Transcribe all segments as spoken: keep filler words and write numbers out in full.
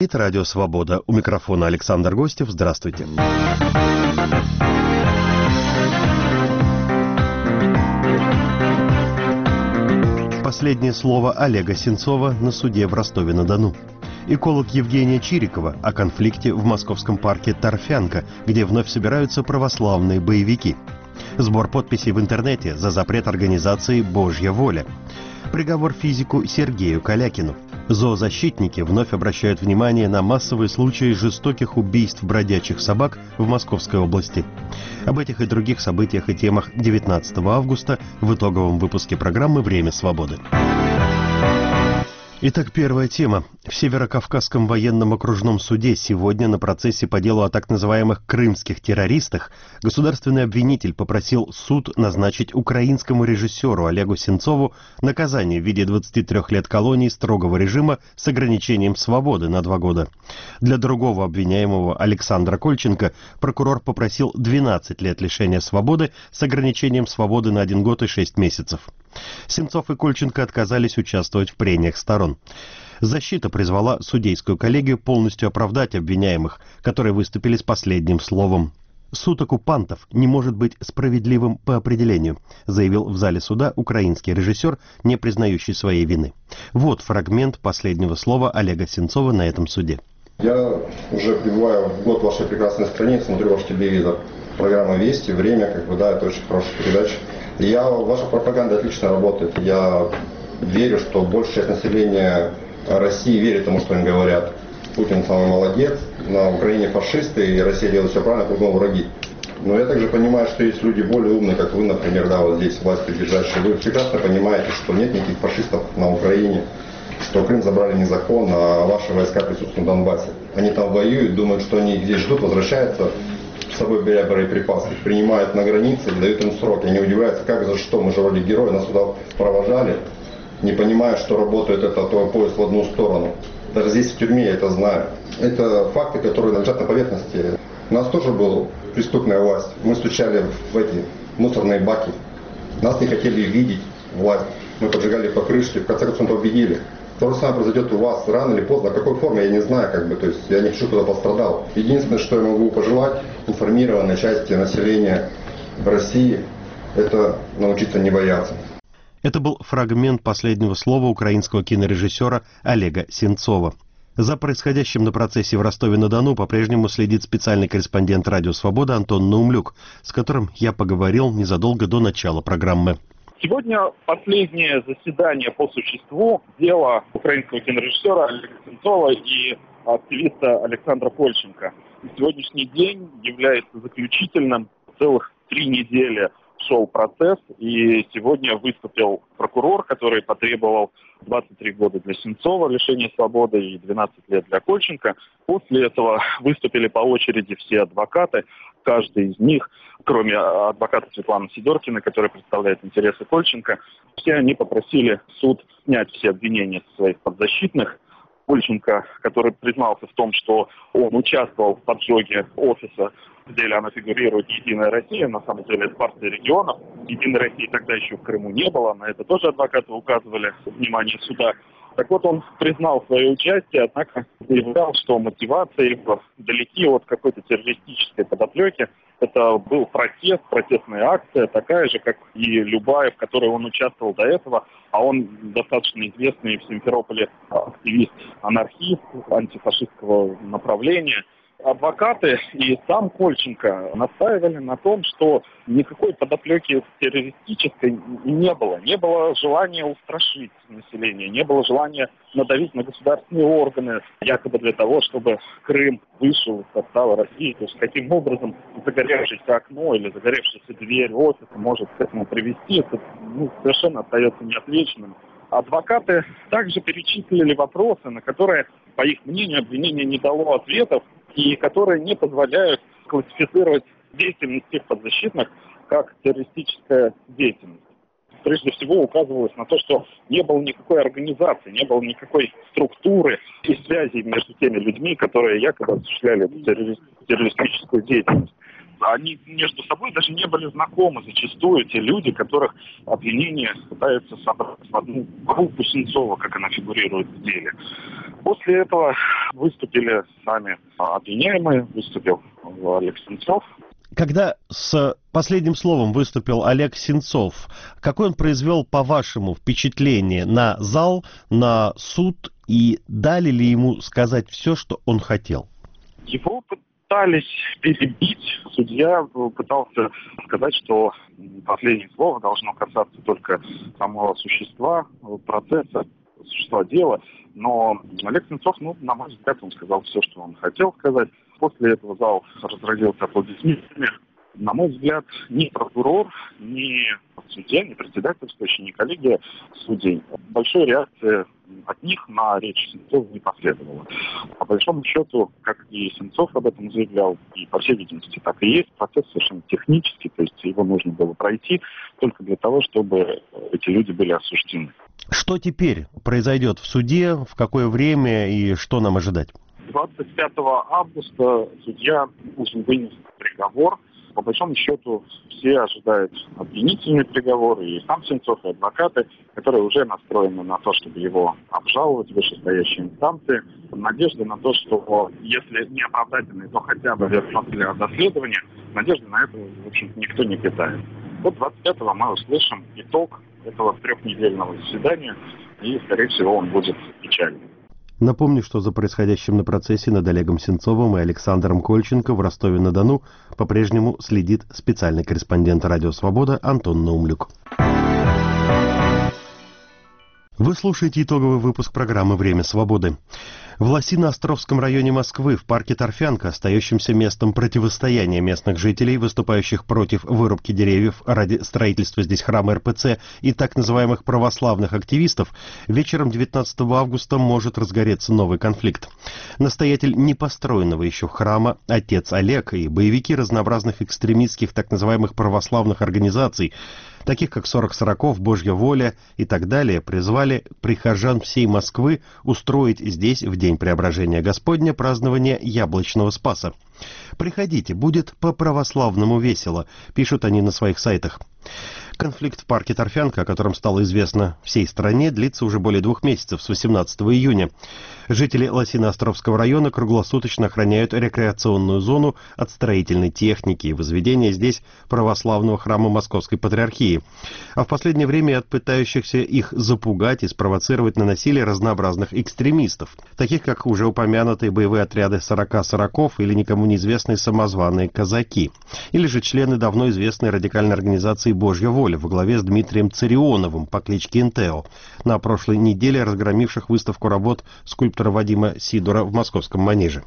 Радио «Свобода». У микрофона Александр Гостев. Здравствуйте. Последнее слово Олега Сенцова на суде в Ростове-на-Дону. Эколог Евгения Чирикова о конфликте в московском парке Торфянка, где вновь собираются православные боевики. Сбор подписей в интернете за запрет организации «Божья воля». Приговор физику Сергею Калякину. Зоозащитники вновь обращают внимание на массовые случаи жестоких убийств бродячих собак в Московской области. Об этих и других событиях и темах девятнадцатого августа в итоговом выпуске программы «Время свободы». Итак, первая тема. В Северокавказском военном окружном суде сегодня на процессе по делу о так называемых крымских террористах государственный обвинитель попросил суд назначить украинскому режиссеру Олегу Сенцову наказание в виде двадцати трёх лет колонии строгого режима с ограничением свободы на два года. Для другого обвиняемого Александра Кольченко прокурор попросил двенадцать лет лишения свободы с ограничением свободы на один год и шесть месяцев. Сенцов и Кольченко отказались участвовать в прениях сторон. Защита призвала судейскую коллегию полностью оправдать обвиняемых, которые выступили с последним словом. «Суд оккупантов не может быть справедливым по определению», заявил в зале суда украинский режиссер, не признающий своей вины. Вот фрагмент последнего слова Олега Сенцова на этом суде. Я уже пребываю в год вашей прекрасной стране, смотрю ваш телевизор. Программа «Вести», «Время», как бы, да, это очень хорошая передача. Я, ваша пропаганда отлично работает. Я верю, что большая часть населения России верит тому, что им говорят. Путин самый молодец, на Украине фашисты, и Россия делает все правильно, кругом враги. Но я также понимаю, что есть люди более умные, как вы, например, да, вот здесь, власть придержащие. Вы прекрасно понимаете, что нет никаких фашистов на Украине, что Крым забрали незаконно, а ваши войска присутствуют на Донбассе. Они там воюют, думают, что они здесь ждут, возвращаются, с собой беря боеприпасы, их принимают на границе и дают им сроки. Они удивляются, как, за что, мы же вроде герои, нас сюда провожали, не понимая, что работает этот поезд в одну сторону. Даже здесь в тюрьме я это знаю. Это факты, которые лежат на поверхности. У нас тоже была преступная власть. Мы стучали в эти мусорные баки. Нас не хотели видеть, власть. Мы поджигали покрышки, в конце концов победили. То же самое произойдет у вас рано или поздно. В какой форме, я не знаю, как бы, то есть я не хочу, кто пострадал. Единственное, что я могу пожелать информированной части населения России, это научиться не бояться. Это был фрагмент последнего слова украинского кинорежиссера Олега Сенцова. За происходящим на процессе в Ростове-на-Дону по-прежнему следит специальный корреспондент «Радио Свобода» Антон Наумлюк, с которым я поговорил незадолго до начала программы. Сегодня последнее заседание по существу дела украинского кинорежиссера Олега Сенцова и активиста Александра Кольченко. Сегодняшний день является заключительным. Целых три недели шел процесс, и сегодня выступил прокурор, который потребовал двадцать три года для Сенцова лишения свободы и двенадцать лет для Кольченко. После этого выступили по очереди все адвокаты, каждый из них, кроме адвоката Светланы Сидоркиной, которая представляет интересы Кольченко, все они попросили суд снять все обвинения со своих подзащитных. Кольченко, который признался в том, что он участвовал в поджоге офиса, в деле она фигурирует «Единая Россия», на самом деле это партия регионов. «Единой России» тогда еще в Крыму не было, на это тоже адвокаты указывали внимание суда. Так вот, он признал свое участие, однако заявлял, что мотивация его далеки от какой-то террористической подоплеки. Это был протест, протестная акция, такая же, как и любая, в которой он участвовал до этого. А он достаточно известный в Симферополе активист, анархист антифашистского направления. Адвокаты и сам Кольченко настаивали на том, что никакой подоплеки террористической не было. Не было желания устрашить население, не было желания надавить на государственные органы, якобы для того, чтобы Крым вышел из состава России. То есть каким образом загоревшееся окно или загоревшаяся дверь офиса может к этому привести, это ну, совершенно остается неотвеченным. Адвокаты также перечислили вопросы, на которые, по их мнению, обвинение не дало ответов, и которые не позволяют классифицировать деятельность тех подзащитных как террористическая деятельность. Прежде всего указывалось на то, что не было никакой организации, не было никакой структуры и связи между теми людьми, которые якобы осуществляли террористическую деятельность. они между собой даже не были знакомы зачастую, те люди, которых обвинение пытаются собрать в одну группу Сенцова, как она фигурирует в деле. После этого выступили сами обвиняемые, выступил Олег Сенцов. Когда с последним словом выступил Олег Сенцов, какое он произвел, по-вашему, впечатление на зал, на суд, и дали ли ему сказать все, что он хотел? Его пытались перебить. Судья пытался сказать, что последнее слово должно касаться только самого существа процесса, существа дела. Но Олег Сенцов, ну, на мой взгляд, он сказал все, что он хотел сказать. После этого зал разразился аплодисментами. На мой взгляд, ни прокурор, ни судья, ни председательствующий, ни коллегия судей большой реакции от них на речь Сенцова не последовало. По большому счету, как и Сенцов об этом заявлял, и по всей видимости так и есть, процесс совершенно технический, то есть его нужно было пройти только для того, чтобы эти люди были осуждены. Что теперь произойдет в суде, в какое время и что нам ожидать? двадцать пятого августа судья уже вынес приговор. По большому счету все ожидают обвинительный приговор, и сам Сенцов, и адвокаты, которые уже настроены на то, чтобы его обжаловать в вышестоящей инстанции. Надежда на то, что если не оправдательный, то хотя бы для доследования, надежды на это, в общем, никто не питает. Вот двадцать пятого мы услышим итог этого трехнедельного заседания, и, скорее всего, он будет печальным. Напомню, что за происходящим на процессе над Олегом Сенцовым и Александром Кольченко в Ростове-на-Дону по-прежнему следит специальный корреспондент «Радио Свобода» Антон Наумлюк. Вы слушаете итоговый выпуск программы «Время свободы». В Лосино-Островском районе Москвы, в парке Торфянка, остающемся местом противостояния местных жителей, выступающих против вырубки деревьев ради строительства здесь храма эр пэ цэ и так называемых православных активистов, вечером девятнадцатого августа может разгореться новый конфликт. Настоятель непостроенного еще храма, отец Олег, и боевики разнообразных экстремистских так называемых православных организаций, таких как «сорок сороков», «Божья воля» и так далее, призвали прихожан всей Москвы устроить здесь в день Преображения Господня празднование Яблочного Спаса. «Приходите, будет по-православному весело», пишут они на своих сайтах. Конфликт в парке Торфянка, о котором стало известно всей стране, длится уже более двух месяцев, с восемнадцатого июня. Жители Лосино-Островского района круглосуточно охраняют рекреационную зону от строительной техники и возведения здесь православного храма Московской Патриархии, а в последнее время от пытающихся их запугать и спровоцировать на насилие разнообразных экстремистов, таких как уже упомянутые боевые отряды сорока сороков или никому неизвестные самозваные казаки, или же члены давно известной радикальной организации «Божья воля» во главе с Дмитрием Царионовым по кличке Интео, на прошлой неделе разгромивших выставку работ скульптора Вадима Сидора в московском Манеже.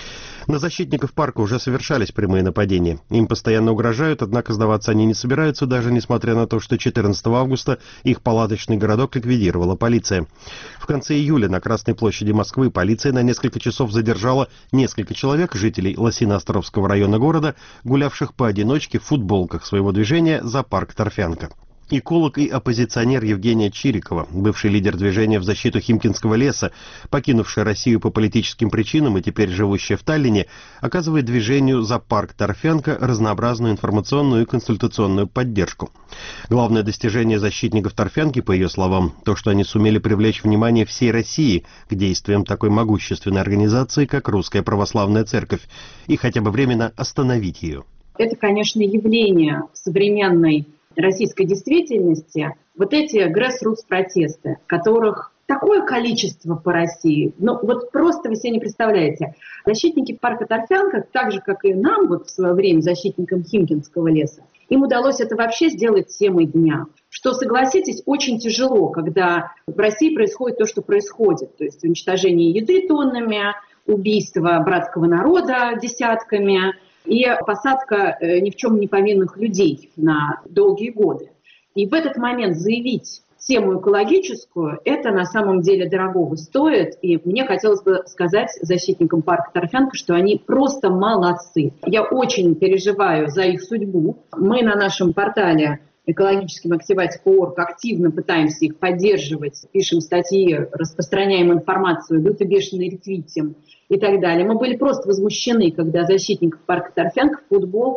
На защитников парка уже совершались прямые нападения. Им постоянно угрожают, однако сдаваться они не собираются, даже несмотря на то, что четырнадцатого августа их палаточный городок ликвидировала полиция. В конце июля на Красной площади Москвы полиция на несколько часов задержала несколько человек, жителей Лосино-Островского района города, гулявших поодиночке в футболках своего движения за парк Торфянка. Эколог и оппозиционер Евгения Чирикова, бывший лидер движения в защиту Химкинского леса, покинувшая Россию по политическим причинам и теперь живущая в Таллине, оказывает движению за парк Торфянка разнообразную информационную и консультационную поддержку. Главное достижение защитников Торфянки, по ее словам, то, что они сумели привлечь внимание всей России к действиям такой могущественной организации, как Русская Православная Церковь, и хотя бы временно остановить ее. Это, конечно, явление современной российской действительности, вот эти грэссрутс-протесты, которых такое количество по России, ну вот просто вы себе не представляете. Защитники парка Торфянка, так же, как и нам вот в свое время, защитникам Химкинского леса, им удалось это вообще сделать темой дня. Что, согласитесь, очень тяжело, когда в России происходит то, что происходит. То есть уничтожение еды тоннами, убийство братского народа десятками, и посадка ни в чем не повинных людей на долгие годы. И в этот момент заявить тему экологическую, это на самом деле дорогого стоит. И мне хотелось бы сказать защитникам парка Торфянка, что они просто молодцы. Я очень переживаю за их судьбу. Мы на нашем портале экологическим активать точка орг активно пытаемся их поддерживать, пишем статьи, распространяем информацию, люто бешеный ретвитим и так далее. Мы были просто возмущены, когда защитников парка Торфянка в футболках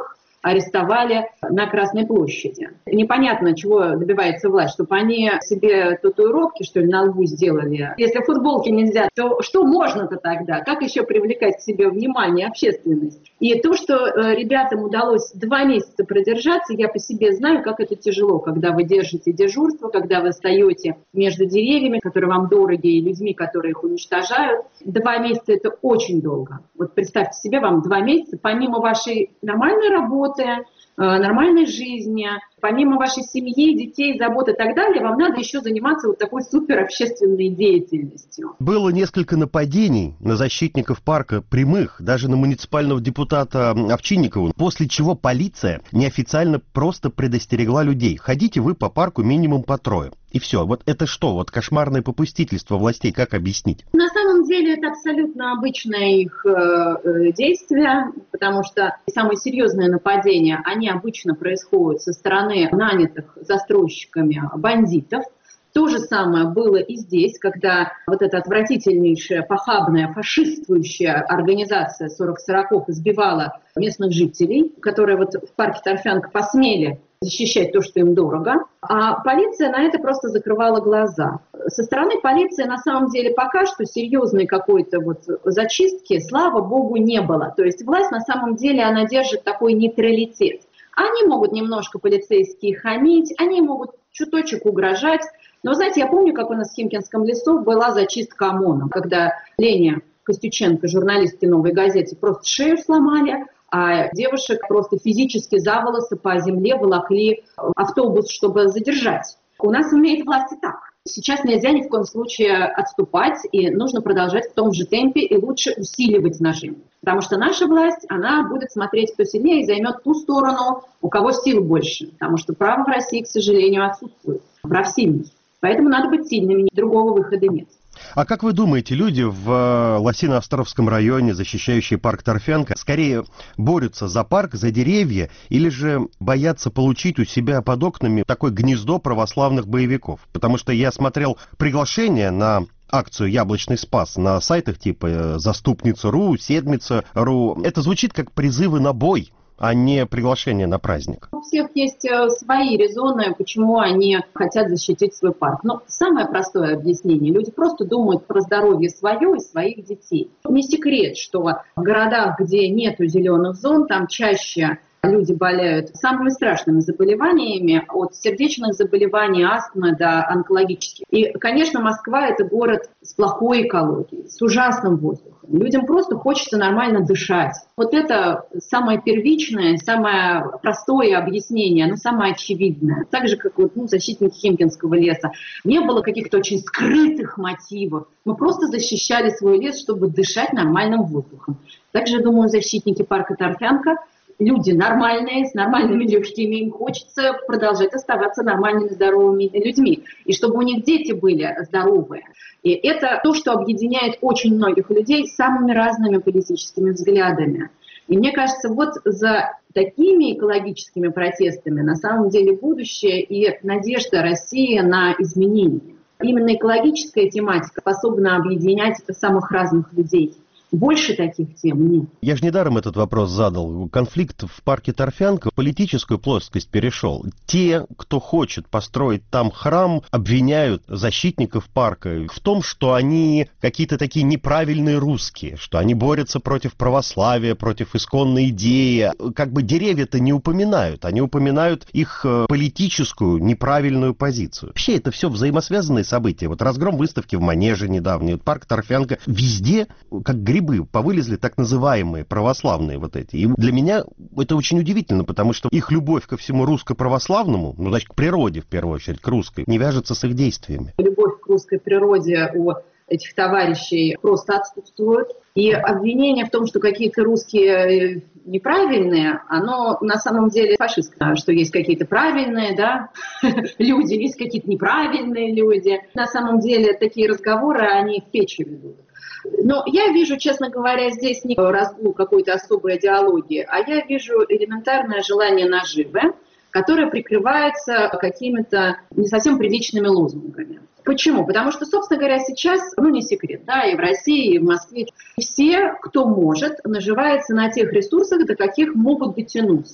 арестовали на Красной площади. Непонятно, чего добивается власть, чтобы они себе татуировки, что ли, на лбу сделали. Если футболки нельзя, то что можно-то тогда? Как еще привлекать к себе внимание, общественность? И то, что ребятам удалось два месяца продержаться, я по себе знаю, как это тяжело, когда вы держите дежурство, когда вы стоите между деревьями, которые вам дороги, и людьми, которые их уничтожают. Два месяца – это очень долго. Вот представьте себе, вам два месяца, помимо вашей нормальной работы, нормальной жизни, помимо вашей семьи, детей, забот и так далее, вам надо еще заниматься вот такой суперобщественной деятельностью. Было несколько нападений на защитников парка, прямых, даже на муниципального депутата Овчинникова, после чего полиция неофициально просто предостерегла людей. Ходите вы по парку минимум по трое. И все. Вот это что? Вот кошмарное попустительство властей, как объяснить? На самом деле это абсолютно обычное их э, действие, потому что самые серьезные нападения, они обычно происходят со стороны нанятых застройщиками бандитов. То же самое было и здесь, когда вот эта отвратительнейшая, похабная, фашистующая организация сорок сороков избивала местных жителей, которые вот в парке Торфянка посмели защищать то, что им дорого, а полиция на это просто закрывала глаза. Со стороны полиции на самом деле пока что серьезной какой-то вот зачистки, слава богу, не было. То есть власть на самом деле, она держит такой нейтралитет. Они могут немножко полицейские хамить, они могут чуточек угрожать. Но, знаете, я помню, как у нас в Химкинском лесу была зачистка ОМОНом, когда Лене Костюченко, журналистки «Новой газеты», просто шею сломали, а девушек просто физически за волосы по земле волокли автобус, чтобы задержать. У нас умеет власть и так. Сейчас нельзя ни в коем случае отступать, и нужно продолжать в том же темпе и лучше усиливать нажим. Потому что наша власть, она будет смотреть, кто сильнее, и займет ту сторону, у кого сил больше. Потому что право в России, к сожалению, отсутствует. Прав сильных. Поэтому надо быть сильными, другого выхода нет. А как вы думаете, люди в Лосино-Островском районе, защищающие парк Торфянка, скорее борются за парк, за деревья, или же боятся получить у себя под окнами такое гнездо православных боевиков? Потому что я смотрел приглашение на акцию «Яблочный спас» на сайтах типа «Заступница точка ру», «Седмица точка ру». Это звучит как призывы на бой, а не приглашение на праздник. У всех есть свои резоны, почему они хотят защитить свой парк. Но самое простое объяснение. Люди просто думают про здоровье свое и своих детей. Не секрет, что в городах, где нету зеленых зон, там чаще люди болеют самыми страшными заболеваниями, от сердечных заболеваний, астмы до онкологических. И, конечно, Москва – это город с плохой экологией, с ужасным воздухом. Людям просто хочется нормально дышать. Вот это самое первичное, самое простое объяснение, оно самое очевидное. Так же, как вот, ну, защитники Химкинского леса. Не было каких-то очень скрытых мотивов. Мы просто защищали свой лес, чтобы дышать нормальным воздухом. Также, думаю, защитники парка Торфянка – люди нормальные, с нормальными легкими, им хочется продолжать оставаться нормальными, здоровыми людьми. И чтобы у них дети были здоровые. И это то, что объединяет очень многих людей с самыми разными политическими взглядами. И мне кажется, вот за такими экологическими протестами на самом деле будущее и надежда России на изменения. Именно экологическая тематика способна объединять самых разных людей. Больше таких тем нет. Я же недаром этот вопрос задал. Конфликт в парке Торфянка в политическую плоскость перешел. Те, кто хочет построить там храм, обвиняют защитников парка в том, что они какие-то такие неправильные русские, что они борются против православия, против исконной идеи. Как бы деревья-то не упоминают, они упоминают их политическую неправильную позицию. Вообще это все взаимосвязанные события. Вот разгром выставки в Манеже недавний, вот парк Торфянка, везде как грибы повылезли так называемые православные вот эти. И для меня это очень удивительно, потому что их любовь ко всему русско-православному, ну, значит, к природе, в первую очередь, к русской, не вяжется с их действиями. Любовь к русской природе у этих товарищей просто отсутствует. И обвинение в том, что какие-то русские неправильные, оно на самом деле фашистское, что есть какие-то правильные, да, люди, есть какие-то неправильные люди. На самом деле такие разговоры, они в печи ведут. Но я вижу, честно говоря, здесь не разгул какой-то особой идеологии, а я вижу элементарное желание наживы, которое прикрывается какими-то не совсем приличными лозунгами. Почему? Потому что, собственно говоря, сейчас, ну не секрет, да, и в России, и в Москве, все, кто может, наживается на тех ресурсах, до каких могут дотянуться.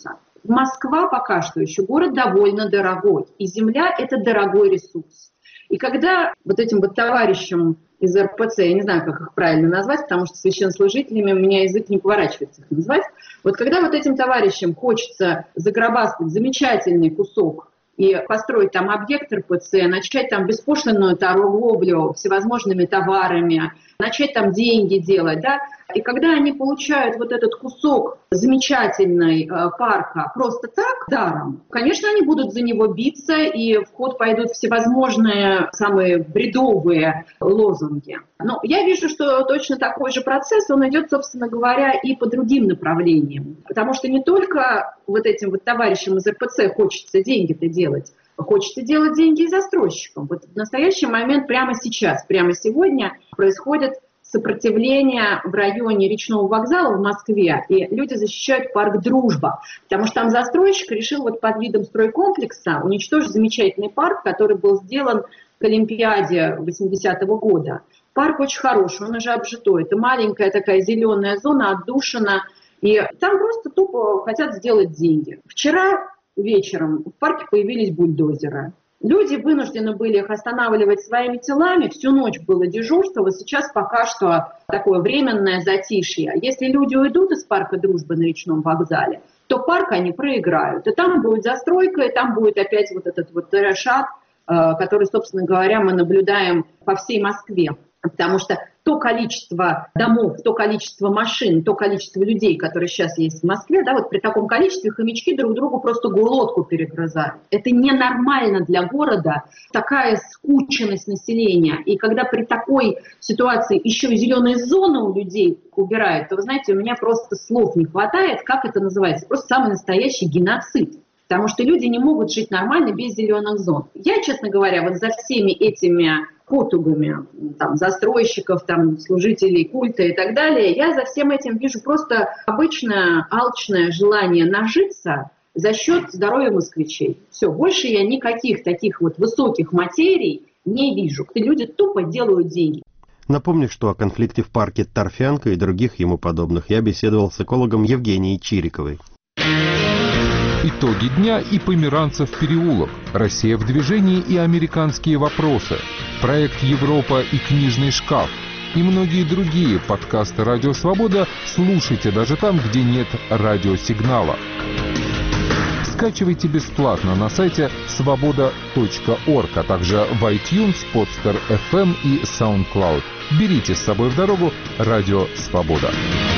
Москва пока что еще город довольно дорогой, и земля – это дорогой ресурс. И когда вот этим вот товарищам из эр пэ цэ, я не знаю, как их правильно назвать, потому что священнослужителями у меня язык не поворачивается их назвать, вот когда вот этим товарищам хочется загробастать замечательный кусок и построить там объект эр пэ цэ, начать там беспошлинную торговлю всевозможными товарами, начать там деньги делать, да, и когда они получают вот этот кусок замечательной э, парка просто так, даром, конечно, они будут за него биться, и в ход пойдут всевозможные самые бредовые лозунги. Но я вижу, что точно такой же процесс, он идет, собственно говоря, и по другим направлениям. Потому что не только вот этим вот товарищам из эр пэ цэ хочется деньги-то делать, хочется делать деньги и застройщикам. Вот в настоящий момент, прямо сейчас, прямо сегодня происходит сопротивление в районе речного вокзала в Москве, и люди защищают парк «Дружба», потому что там застройщик решил вот под видом стройкомплекса уничтожить замечательный парк, который был сделан к Олимпиаде восьмидесятого года. Парк очень хороший, он уже обжитой. Это маленькая такая зеленая зона, отдушина, и там просто тупо хотят сделать деньги. Вчера вечером в парке появились бульдозеры. Люди вынуждены были их останавливать своими телами. Всю ночь было дежурство, вот сейчас пока что такое временное затишье. Если люди уйдут из парка «Дружбы» на речном вокзале, то парк они проиграют. И там будет застройка, и там будет опять вот этот вот трэш-ад, который, собственно говоря, мы наблюдаем по всей Москве. Потому что то количество домов, то количество машин, то количество людей, которые сейчас есть в Москве, да, вот при таком количестве хомячки друг другу просто глотку перегрызают. Это ненормально для города, такая скученность населения. И когда при такой ситуации еще и зеленые зоны у людей убирают, то, вы знаете, у меня просто слов не хватает, как это называется. Просто самый настоящий геноцид. Потому что люди не могут жить нормально без зеленых зон. Я, честно говоря, вот за всеми этими потугами там, застройщиков, там, служителей культа и так далее, я за всем этим вижу просто обычное алчное желание нажиться за счет здоровья москвичей. Все, больше я никаких таких вот высоких материй не вижу. Люди тупо делают деньги. Напомню, что о конфликте в парке Торфянка и других ему подобных я беседовал с экологом Евгенией Чириковой. Итоги дня и Померанцев переулок, Россия в движении и американские вопросы, проект Европа и книжный шкаф и многие другие подкасты «Радио Свобода» слушайте даже там, где нет радиосигнала. Скачивайте бесплатно на сайте свобода точка орг, а также в iTunes, Podster эф эм и SoundCloud. Берите с собой в дорогу «Радио Свобода».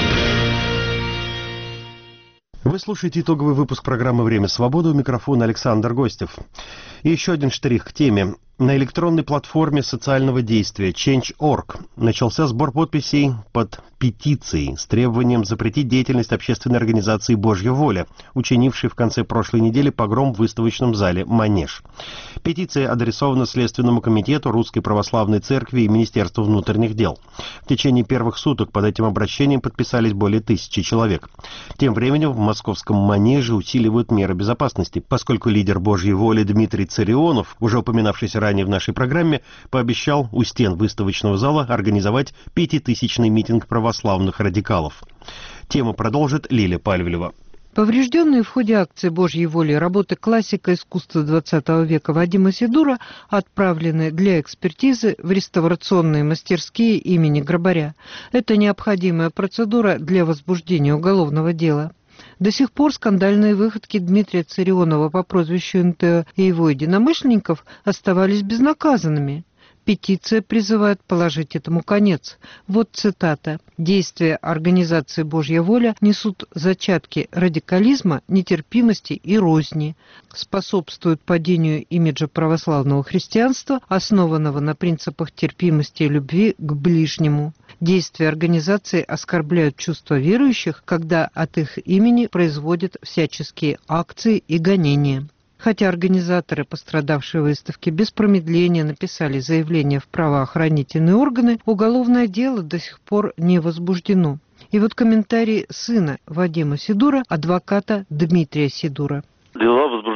Вы слушаете итоговый выпуск программы «Время свободы», у микрофона Александр Гостев. И еще один штрих к теме. На электронной платформе социального действия Change точка орг начался сбор подписей под петицией с требованием запретить деятельность общественной организации «Божья воля», учинившей в конце прошлой недели погром в выставочном зале «Манеж». Петиция адресована Следственному комитету Русской Православной Церкви и Министерству внутренних дел. В течение первых суток под этим обращением подписались более тысячи человек. Тем временем в московском «Манеже» усиливают меры безопасности, поскольку лидер «Божьей воли» Дмитрий Царионов, уже упоминавшийся ранее в нашей программе, пообещал у стен выставочного зала организовать пятитысячный митинг православных радикалов. Тему продолжит Лилия Пальвелева. Поврежденные в ходе акции «Божьей воли» работы классика искусства двадцатого века Вадима Сидура отправлены для экспертизы в реставрационные мастерские имени Грабаря. Это необходимая процедура для возбуждения уголовного дела. До сих пор скандальные выходки Дмитрия Царионова по прозвищу эн тэ о и его единомышленников оставались безнаказанными. Петиция призывает положить этому конец. Вот цитата. «Действия организации «Божья воля» несут зачатки радикализма, нетерпимости и розни, способствуют падению имиджа православного христианства, основанного на принципах терпимости и любви к ближнему. Действия организации оскорбляют чувства верующих, когда от их имени производят всяческие акции и гонения». Хотя организаторы пострадавшей выставки без промедления написали заявление в правоохранительные органы, уголовное дело до сих пор не возбуждено. И вот комментарий сына Вадима Сидура, адвоката Дмитрия Сидура. Дела возбуждены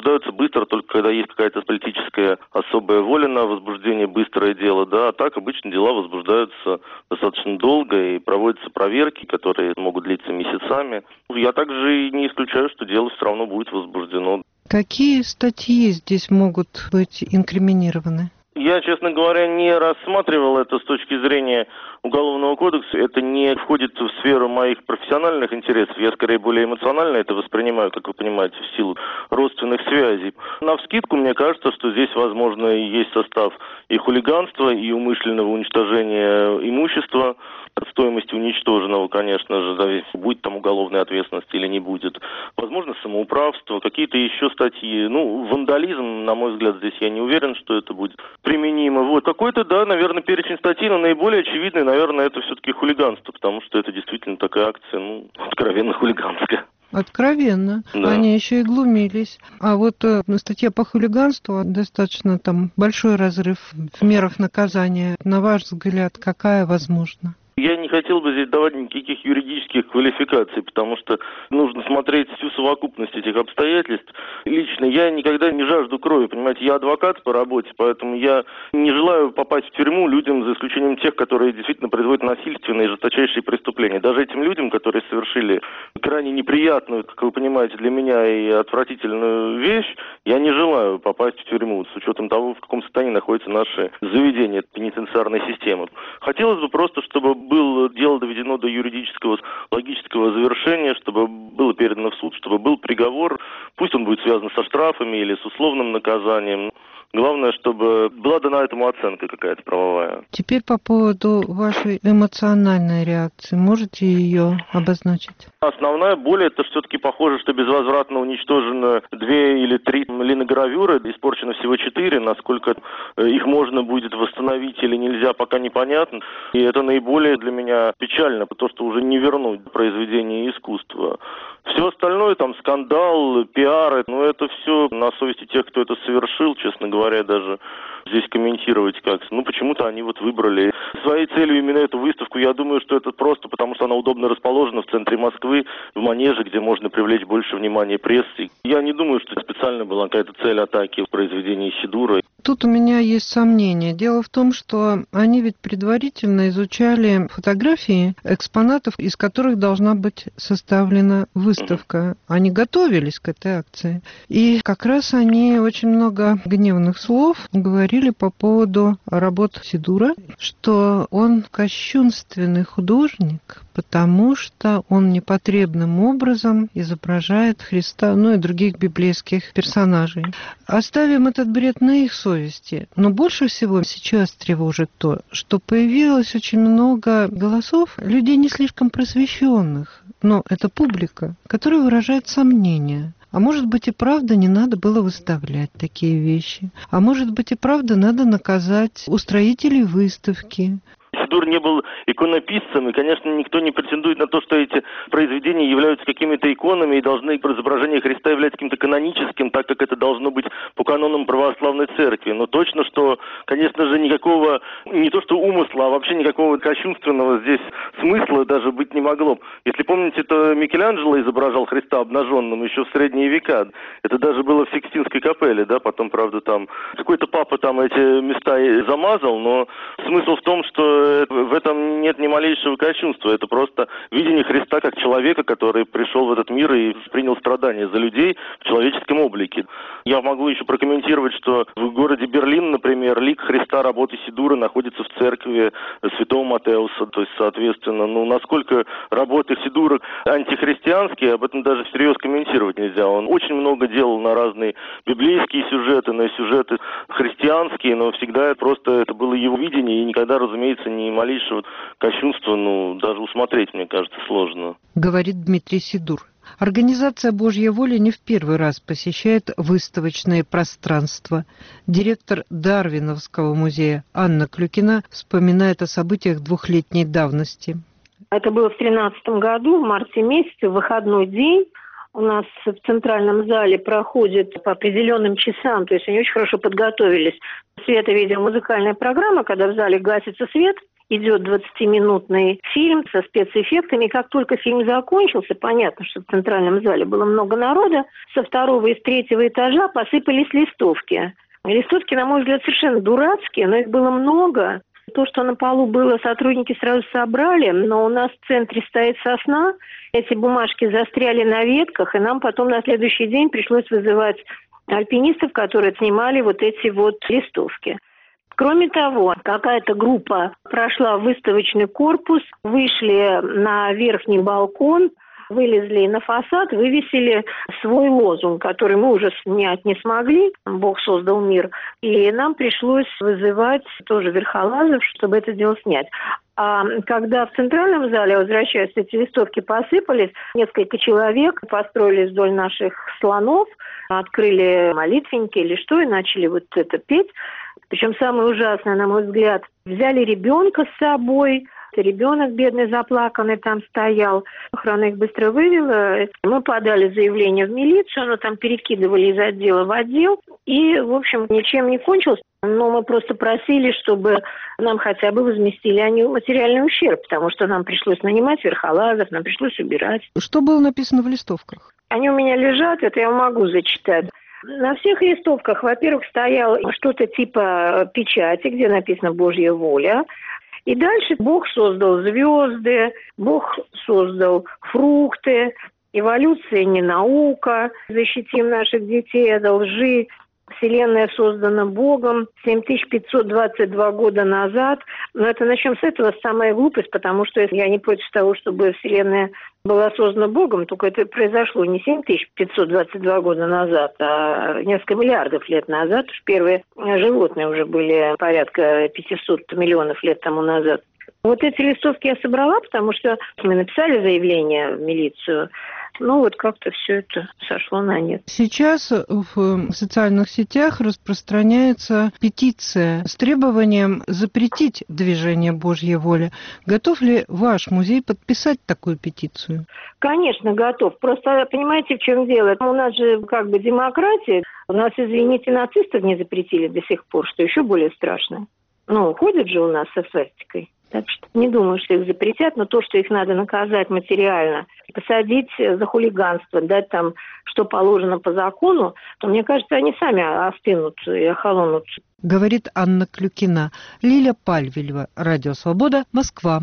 возбуждаются быстро, только когда есть какая-то политическая особая воля на возбуждение, быстрое дело, да, а так обычно дела возбуждаются достаточно долго и проводятся проверки, которые могут длиться месяцами. Я также и не исключаю, что дело все равно будет возбуждено. Какие статьи здесь могут быть инкриминированы? Я, честно говоря, не рассматривал это с точки зрения Уголовного кодекса. Это не входит в сферу моих профессиональных интересов. Я, скорее, более эмоционально это воспринимаю, как вы понимаете, в силу родственных связей. Навскидку, мне кажется, что здесь, возможно, есть состав и хулиганства, и умышленного уничтожения имущества, от стоимости уничтоженного, конечно же, зависит, будет там уголовная ответственность или не будет. Возможно, самоуправство, какие-то еще статьи. Ну, вандализм, на мой взгляд, здесь я не уверен, что это будет применимо. Вот, какой-то, да, наверное, перечень статей, но наиболее очевидный, наверное, это все-таки хулиганство, потому что это действительно такая акция, ну, откровенно хулиганская. Откровенно. Да. Они еще и глумились. А вот э, статья по хулиганству, достаточно там большой разрыв в мерах наказания. На ваш взгляд, какая возможна? Я не хотел бы здесь давать никаких юридических квалификаций, потому что нужно смотреть всю совокупность этих обстоятельств. Лично я никогда не жажду крови, понимаете, я адвокат по работе, поэтому я не желаю попасть в тюрьму людям, за исключением тех, которые действительно производят насильственные и жесточайшие преступления. Даже этим людям, которые совершили крайне неприятную, как вы понимаете, для меня и отвратительную вещь, я не желаю попасть в тюрьму, с учетом того, в каком состоянии находятся наши заведения пенитенциарной системы. Хотелось бы просто, чтобы было дело доведено до юридического, логического завершения, чтобы было передано в суд, чтобы был приговор. Пусть он будет связан со штрафами или с условным наказанием. Главное, чтобы была дана этому оценка какая-то правовая. Теперь по поводу вашей эмоциональной реакции. Можете ее обозначить? Основная боль, это все-таки похоже, что безвозвратно уничтожено две или три линогравюры, испорчено всего четыре. Насколько их можно будет восстановить или нельзя, пока непонятно. И это наиболее для меня печально, потому что уже не вернуть произведение искусства. Все остальное, там, скандал, пиар, ну, это все на совести тех, кто это совершил, честно говоря, даже здесь комментировать как-то. Ну, почему-то они вот выбрали своей целью именно эту выставку. Я думаю, что это просто потому, что она удобно расположена в центре Москвы, в Манеже, где можно привлечь больше внимания прессы. Я не думаю, что специально была какая-то цель атаки в произведении Сидура. Тут у меня есть сомнение. Дело в том, что они ведь предварительно изучали фотографии экспонатов, из которых должна быть составлена выставка. Они готовились к этой акции. И как раз они очень много гневных слов говорили по поводу работ Сидура, что он кощунственный художник, потому что он непотребным образом изображает Христа, ну и других библейских персонажей. Оставим этот бред на их совести. Но больше всего сейчас тревожит то, что появилось очень много голосов людей не слишком просвещенных, но это публика, которая выражает сомнения. А может быть и правда не надо было выставлять такие вещи. А может быть и правда надо наказать устроителей выставки. Сидур не был иконописцем, и, конечно, никто не претендует на то, что эти произведения являются какими-то иконами и должны изображение Христа являться каким-то каноническим, так как это должно быть по канонам православной церкви. Но точно, что, конечно же, никакого, не то что умысла, а вообще никакого кощунственного здесь смысла даже быть не могло. Если помните, то Микеланджело изображал Христа обнаженным еще в средние века. Это даже было в Сикстинской капелле, да, потом, правда, там какой-то папа там эти места замазал, но смысл в том, что в этом нет ни малейшего кощунства. Это просто видение Христа как человека, который пришел в этот мир и принял страдания за людей в человеческом облике. Я могу еще прокомментировать, что в городе Берлин, например, лик Христа работы Сидура находится в церкви Святого Матеуса. То есть, соответственно, ну, насколько работы Сидура антихристианские, об этом даже всерьез комментировать нельзя. Он очень много делал на разные библейские сюжеты, на сюжеты христианские, но всегда просто это было его видение, и никогда, разумеется, ни малейшего кощунства, ну, даже усмотреть, мне кажется, сложно. Говорит Дмитрий Сидур. Организация «Божья воля» не в первый раз посещает выставочные пространства. Директор Дарвиновского музея Анна Клюкина вспоминает о событиях двухлетней давности. Это было в тринадцатом году, в марте месяце, в выходной день. У нас в центральном зале проходит по определенным часам, то есть они очень хорошо подготовились. Свето-видео-музыкальная программа, когда в зале гасится свет, идет двадцатиминутный фильм со спецэффектами. Как только фильм закончился, понятно, что в центральном зале было много народа, со второго и с третьего этажа посыпались листовки. Листовки, на мой взгляд, совершенно дурацкие, но их было много. То, что на полу было, сотрудники сразу собрали, но у нас в центре стоит сосна. Эти бумажки застряли на ветках, и нам потом на следующий день пришлось вызывать альпинистов, которые снимали вот эти вот листовки. Кроме того, какая-то группа прошла в выставочный корпус, вышли на верхний балкон, вылезли на фасад, вывесили свой лозунг, который мы уже снять не смогли. Бог создал мир. И нам пришлось вызывать тоже верхолазов, чтобы это дело снять. А когда в центральном зале, возвращаясь, эти листовки посыпались, несколько человек построились вдоль наших слонов, открыли молитвенники или что, и начали вот это петь. Причем самое ужасное, на мой взгляд, взяли ребенка с собой. Ребенок бедный, заплаканный там стоял. Охрана их быстро вывела. Мы подали заявление в милицию, но там перекидывали из отдела в отдел. И, в общем, ничем не кончилось. Но мы просто просили, чтобы нам хотя бы возместили они материальный ущерб, потому что нам пришлось нанимать верхолазов, нам пришлось убирать. Что было написано в листовках? Они у меня лежат, это я могу зачитать. На всех листовках, во-первых, стояло что-то типа печати, где написано «Божья воля». И дальше Бог создал звезды, Бог создал фрукты, эволюция не наука, защитим наших детей от лжи. Вселенная создана Богом семь тысяч пятьсот двадцать два года назад. Но это начнем с этого, самая глупость, потому что я не против того, чтобы Вселенная была создана Богом, только это произошло не семь тысяч пятьсот двадцать два года назад, а несколько миллиардов лет назад. Первые животные уже были порядка пятьсот миллионов лет тому назад. Вот эти листовки я собрала, потому что мы написали заявление в милицию. Ну, вот как-то все это сошло на нет. Сейчас в социальных сетях распространяется петиция с требованием запретить движение «Божья воля». Готов ли ваш музей подписать такую петицию? Конечно, готов. Просто понимаете, в чем дело? У нас же как бы демократия. У нас, извините, нацистов не запретили до сих пор, что еще более страшно. Ну, ходят же у нас со свастикой. Так что не думаю, что их запретят, но то, что их надо наказать материально, посадить за хулиганство, дать там, что положено по закону, то, мне кажется, они сами остынут и охолонут. Говорит Анна Клюкина. Лиля Пальвелева, Радио Свобода, Москва.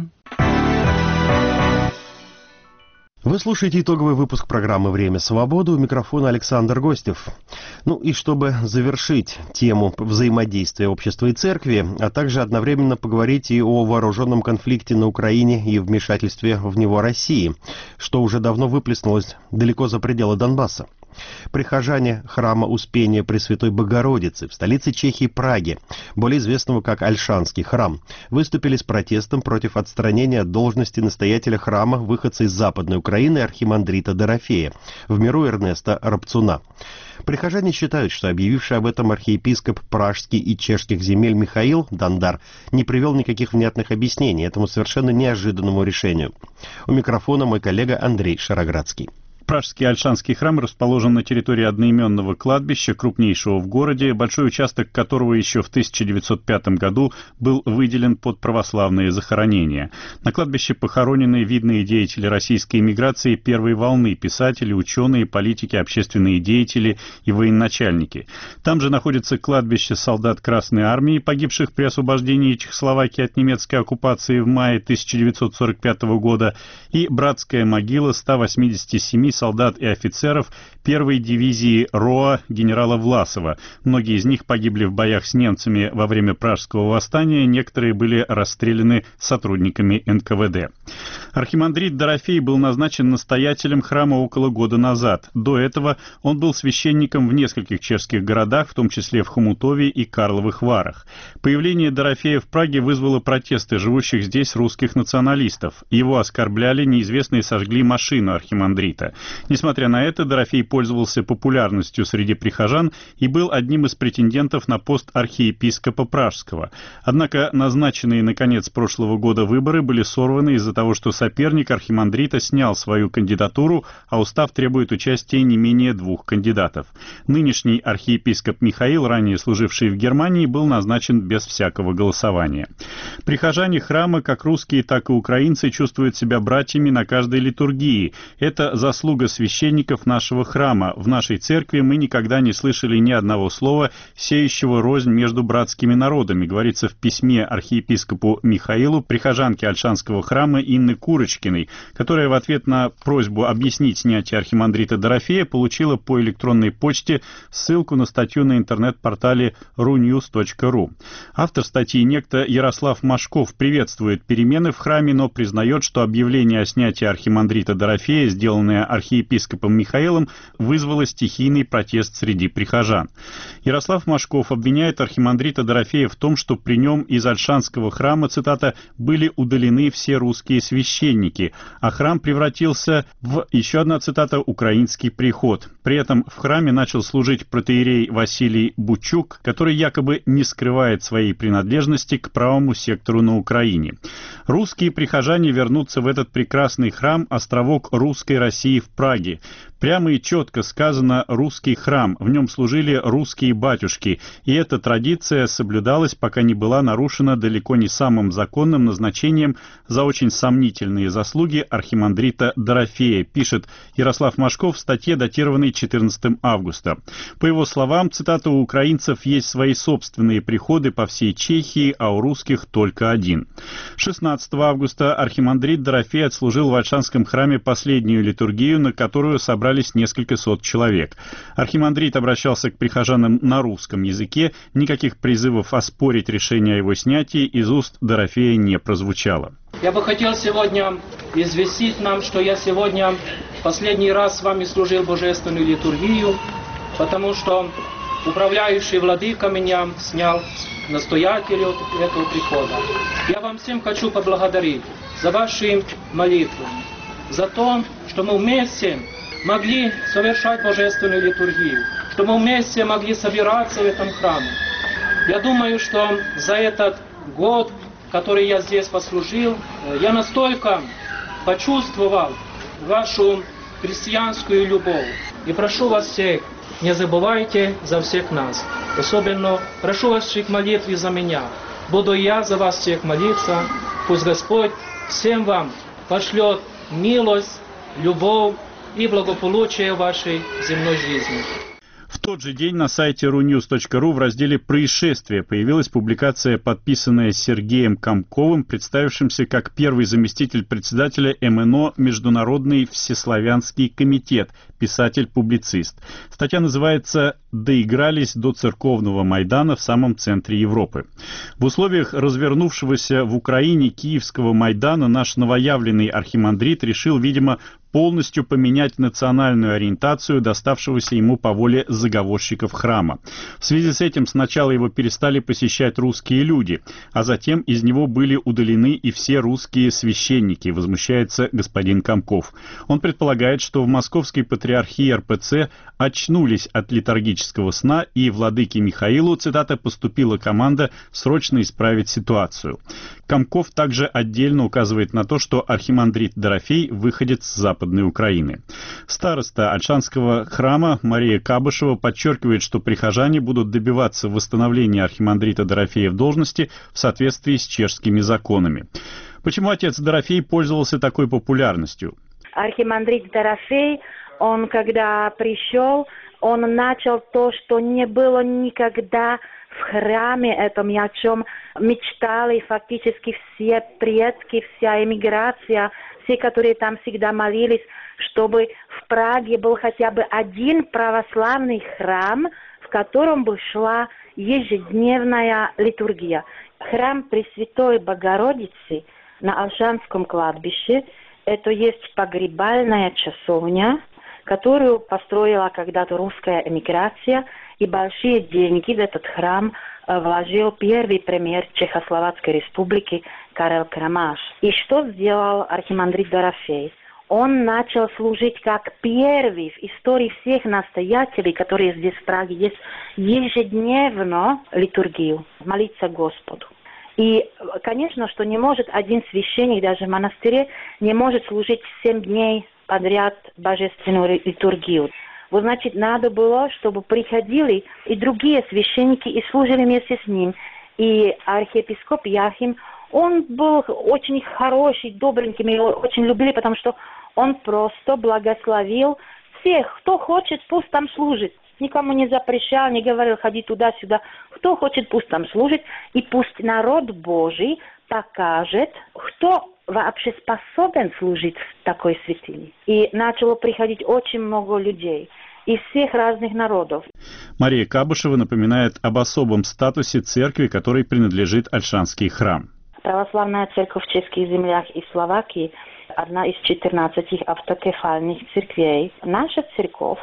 Вы слушаете итоговый выпуск программы «Время свободы». У микрофона Александр Гостев. Ну и чтобы завершить тему взаимодействия общества и церкви, а также одновременно поговорить и о вооруженном конфликте на Украине и вмешательстве в него России, что уже давно выплеснулось далеко за пределы Донбасса. Прихожане храма Успения Пресвятой Богородицы в столице Чехии Праге, более известного как Ольшанский храм, выступили с протестом против отстранения от должности настоятеля храма выходца из Западной Украины архимандрита Дорофея, в миру Эрнеста Рапцуна. Прихожане считают, что объявивший об этом архиепископ пражский и чешских земель Михаил Дандар не привел никаких внятных объяснений этому совершенно неожиданному решению. У микрофона мой коллега Андрей Шароградский. Пражский Ольшанский храм расположен на территории одноименного кладбища, крупнейшего в городе, большой участок которого еще в тысяча девятьсот пятом году был выделен под православные захоронения. На кладбище похоронены видные деятели российской эмиграции первой волны, писатели, ученые, политики, общественные деятели и военачальники. Там же находится кладбище солдат Красной Армии, погибших при освобождении Чехословакии от немецкой оккупации в мае тысяча девятьсот сорок пятого года, и братская могила ста восьмидесяти семи солдат и офицеров первой дивизии РОА генерала Власова. Многие из них погибли в боях с немцами во время Пражского восстания, некоторые были расстреляны сотрудниками эн ка вэ дэ. Архимандрит Дорофей был назначен настоятелем храма около года назад. До этого он был священником в нескольких чешских городах, в том числе в Хомутове и Карловых Варах. Появление Дорофея в Праге вызвало протесты живущих здесь русских националистов. Его оскорбляли, неизвестные сожгли машину архимандрита. Несмотря на это, Дорофей пользовался популярностью среди прихожан и был одним из претендентов на пост архиепископа Пражского. Однако назначенные на конец прошлого года выборы были сорваны из-за того, что соперник архимандрита снял свою кандидатуру, а устав требует участия не менее двух кандидатов. Нынешний архиепископ Михаил, ранее служивший в Германии, был назначен без всякого голосования. Прихожане храма, как русские, так и украинцы, чувствуют себя братьями на каждой литургии. Это заслуга священников нашего храма. В нашей церкви мы никогда не слышали ни одного слова, сеющего рознь между братскими народами, говорится в письме архиепископу Михаилу прихожанке Ольшанского храма Инны Курочкиной, которая в ответ на просьбу объяснить снятие архимандрита Дорофея получила по электронной почте ссылку на статью на интернет-портале ру ньюс точка ру. Автор статьи, некто Ярослав Машков, приветствует перемены в храме, но признает, что объявление о снятии архимандрита Дорофея, сделанное архиепископом Михаилом, вызвало стихийный протест среди прихожан. Ярослав Машков обвиняет архимандрита Дорофея в том, что при нем из Ольшанского храма, цитата, «были удалены все русские священники», а храм превратился в, еще одна цитата, «украинский приход». При этом в храме начал служить протоиерей Василий Бучук, который якобы не скрывает своей принадлежности к правому сектору на Украине. Русские прихожане вернутся в этот прекрасный храм, островок русской России в Праге. Прямо и четко сказано «русский храм», в нем служили русские батюшки, и эта традиция соблюдалась, пока не была нарушена далеко не самым законным назначением за очень сомнительные заслуги архимандрита Дорофея, пишет Ярослав Машков в статье, датированной четырнадцатого августа. По его словам, цитата, «у украинцев есть свои собственные приходы по всей Чехии, а у русских только один». шестнадцатого августа архимандрит Дорофей отслужил в Ольшанском храме последнюю литургию, на которую собрались несколько сот человек. Архимандрит обращался к прихожанам на русском языке, никаких призывов оспорить решение о его снятии из уст Дорофея не прозвучало. Я бы хотел сегодня известить нам, что я сегодня последний раз с вами служил божественную литургию, потому что управляющий владыка меня снял настоятелю этого прихода. Я вам всем хочу поблагодарить за ваши молитвы, за то, что мы вместе могли совершать божественную литургию, что мы вместе могли собираться в этом храме. Я думаю, что за этот год, который я здесь послужил, я настолько почувствовал вашу христианскую любовь. И прошу вас всех, не забывайте за всех нас. Особенно прошу вас всех молитвы за меня. Буду я за вас всех молиться. Пусть Господь всем вам пошлет милость, любовь и благополучие вашей земной жизни. В тот же день на сайте ру ньюс точка ру в разделе «Происшествия» появилась публикация, подписанная Сергеем Комковым, представившимся как первый заместитель председателя эм эн о «Международный всеславянский комитет», писатель-публицист. Статья называется «Доигрались до церковного Майдана в самом центре Европы». В условиях развернувшегося в Украине Киевского Майдана наш новоявленный архимандрит решил, видимо, полностью поменять национальную ориентацию доставшегося ему по воле заговорщиков храма. В связи с этим сначала его перестали посещать русские люди, а затем из него были удалены и все русские священники, возмущается господин Комков. Он предполагает, что в Московской патриархии эр пэ цэ очнулись от литургического сна, и владыке Михаилу, цитата, поступила команда срочно исправить ситуацию. Комков также отдельно указывает на то, что архимандрит Дорофей выходит с Западной Украины. Староста Ольшанского храма Мария Кабышева подчеркивает, что прихожане будут добиваться восстановления архимандрита Дорофея в должности в соответствии с чешскими законами. Почему отец Дорофей пользовался такой популярностью? Архимандрит Дорофей, он когда пришел, он начал то, что не было никогда в храме этом, и о чем мечтали фактически все предки, вся эмиграция, все, которые там всегда молились, чтобы в Праге был хотя бы один православный храм, в котором бы шла ежедневная литургия. Храм Пресвятой Богородицы на Ольшанском кладбище, это есть погребальная часовня, которую построила когда-то русская эмиграция, и большие деньги в этот храм вложил первый премьер Чехословацкой республики Карел Крамаш. И что сделал архимандрит Дорофей? Он начал служить как первый в истории всех настоятелей, которые здесь в Праге есть, ежедневно литургию, молиться Господу. И, конечно, что не может один священник даже в монастыре не может служить семь дней подряд божественную литургию. Вот, значит, надо было, чтобы приходили и другие священники и служили вместе с ним. И архиепископ Яхим, он был очень хороший, добренький, мы его очень любили, потому что он просто благословил всех, кто хочет, пусть там служит. Никому не запрещал, не говорил, ходи туда-сюда. Кто хочет, пусть там служит. И пусть народ Божий покажет, кто вообще способен служить в такой святыне. И начало приходить очень много людей из всех разных народов. Мария Кабушева напоминает об особом статусе церкви, которой принадлежит Ольшанский храм. Православная церковь в чешских землях и Словакии – одна из четырнадцати автокефальных церквей. Наша церковь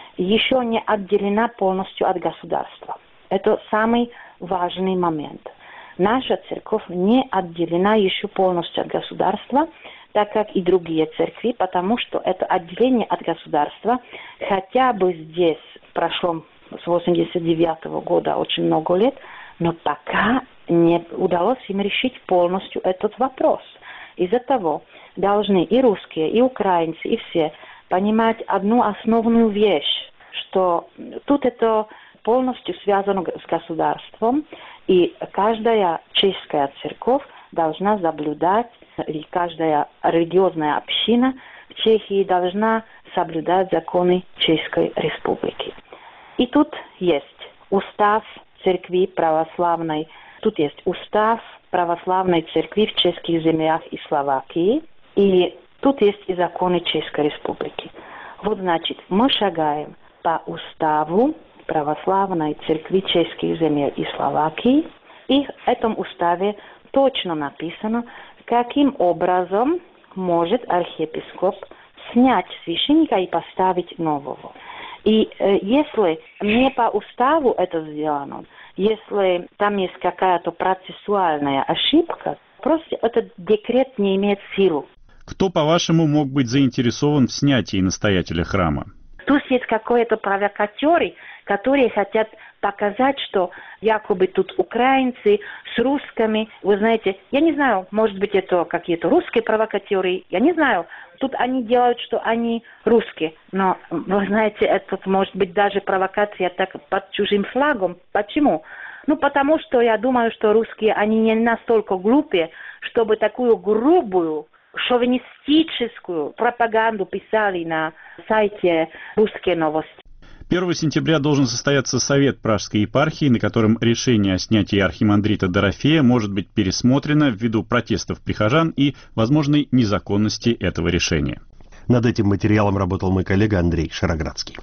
еще не отделена полностью от государства. Это самый важный момент. Наша церковь не отделена еще полностью от государства, так как и другие церкви, потому что это отделение от государства хотя бы здесь прошло с восемьдесят девятого года очень много лет, но пока не удалось им решить полностью этот вопрос. Из-за того должны и русские, и украинцы, и все понимать одну основную вещь, что тут это полностью связано с государством, и каждая чешская церковь должна соблюдать, и каждая религиозная община в Чехии должна соблюдать законы Чешской Республики. И тут есть устав церкви православной, тут есть устав православной церкви в чешских землях и Словакии, и тут есть и законы Чешской Республики. Вот значит, мы шагаем по уставу православной церкви чешских земель и Словакии, и в этом уставе точно написано, каким образом может архиепископ снять священника и поставить нового. И э, если не по уставу это сделано, если там есть какая-то процессуальная ошибка, просто этот декрет не имеет силу. Кто, по-вашему, мог быть заинтересован в снятии настоятеля храма? Тут есть какие-то провокатеры, которые хотят показать, что якобы тут украинцы с русскими. Вы знаете, я не знаю, может быть, это какие-то русские провокатеры, я не знаю. Тут они делают, что они русские. Но, вы знаете, это может быть даже провокация так под чужим флагом. Почему? Ну, потому что я думаю, что русские, они не настолько глупые, чтобы такую грубую, шовинистическую пропаганду писали на сайте «Русские новости». первого сентября должен состояться совет Пражской епархии, на котором решение о снятии архимандрита Дорофея может быть пересмотрено ввиду протестов прихожан и возможной незаконности этого решения. Над этим материалом работал мой коллега Андрей Шароградский.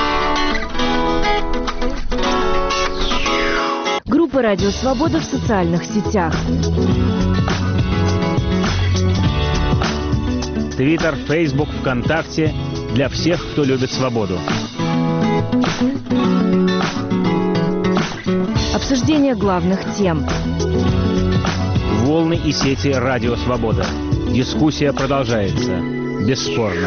Группа «Радио Свобода» в социальных сетях. Твиттер, Фейсбук, ВКонтакте. Для всех, кто любит свободу. Обсуждение главных тем. Волны и сети «Радио Свобода». Дискуссия продолжается. Бесспорно.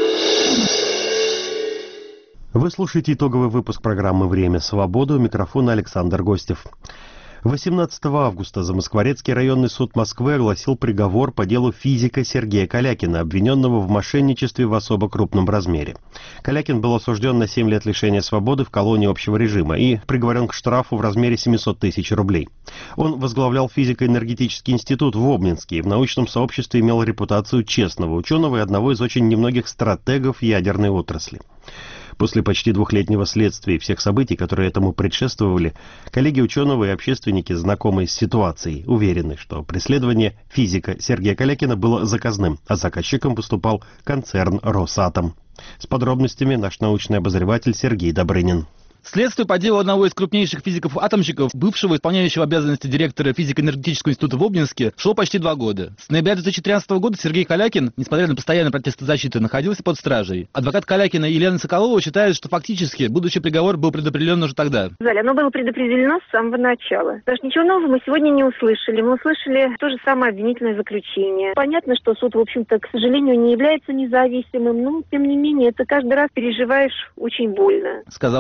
Вы слушаете итоговый выпуск программы «Время свободы». У микрофона Александр Гостев. восемнадцатого августа Замоскворецкий районный суд Москвы огласил приговор по делу физика Сергея Калякина, обвиненного в мошенничестве в особо крупном размере. Калякин был осужден на семь лет лишения свободы в колонии общего режима и приговорен к штрафу в размере семьсот тысяч рублей. Он возглавлял физико-энергетический институт в Обнинске и в научном сообществе имел репутацию честного ученого и одного из очень немногих стратегов ядерной отрасли. После почти двухлетнего следствия и всех событий, которые этому предшествовали, коллеги ученого и общественники, знакомые с ситуацией, уверены, что преследование физика Сергея Калякина было заказным, а заказчиком выступал концерн «Росатом». С подробностями наш научный обозреватель Сергей Добрынин. Следствие по делу одного из крупнейших физиков-атомщиков, бывшего исполняющего обязанности директора физико-энергетического института в Обнинске, шло почти два года. С ноября две тысячи тринадцатого года Сергей Калякин, несмотря на постоянные протесты защиты, находился под стражей. Адвокат Калякина Елена Соколова считает, что фактически будущий приговор был предопределен уже тогда. Оно было предопределено с самого начала. Даже ничего нового мы сегодня не услышали. Мы услышали то же самое обвинительное заключение. Понятно, что суд, в общем-то, к сожалению, не является независимым, но, тем не менее, это каждый раз переживаешь очень больно. Сказала Соколова.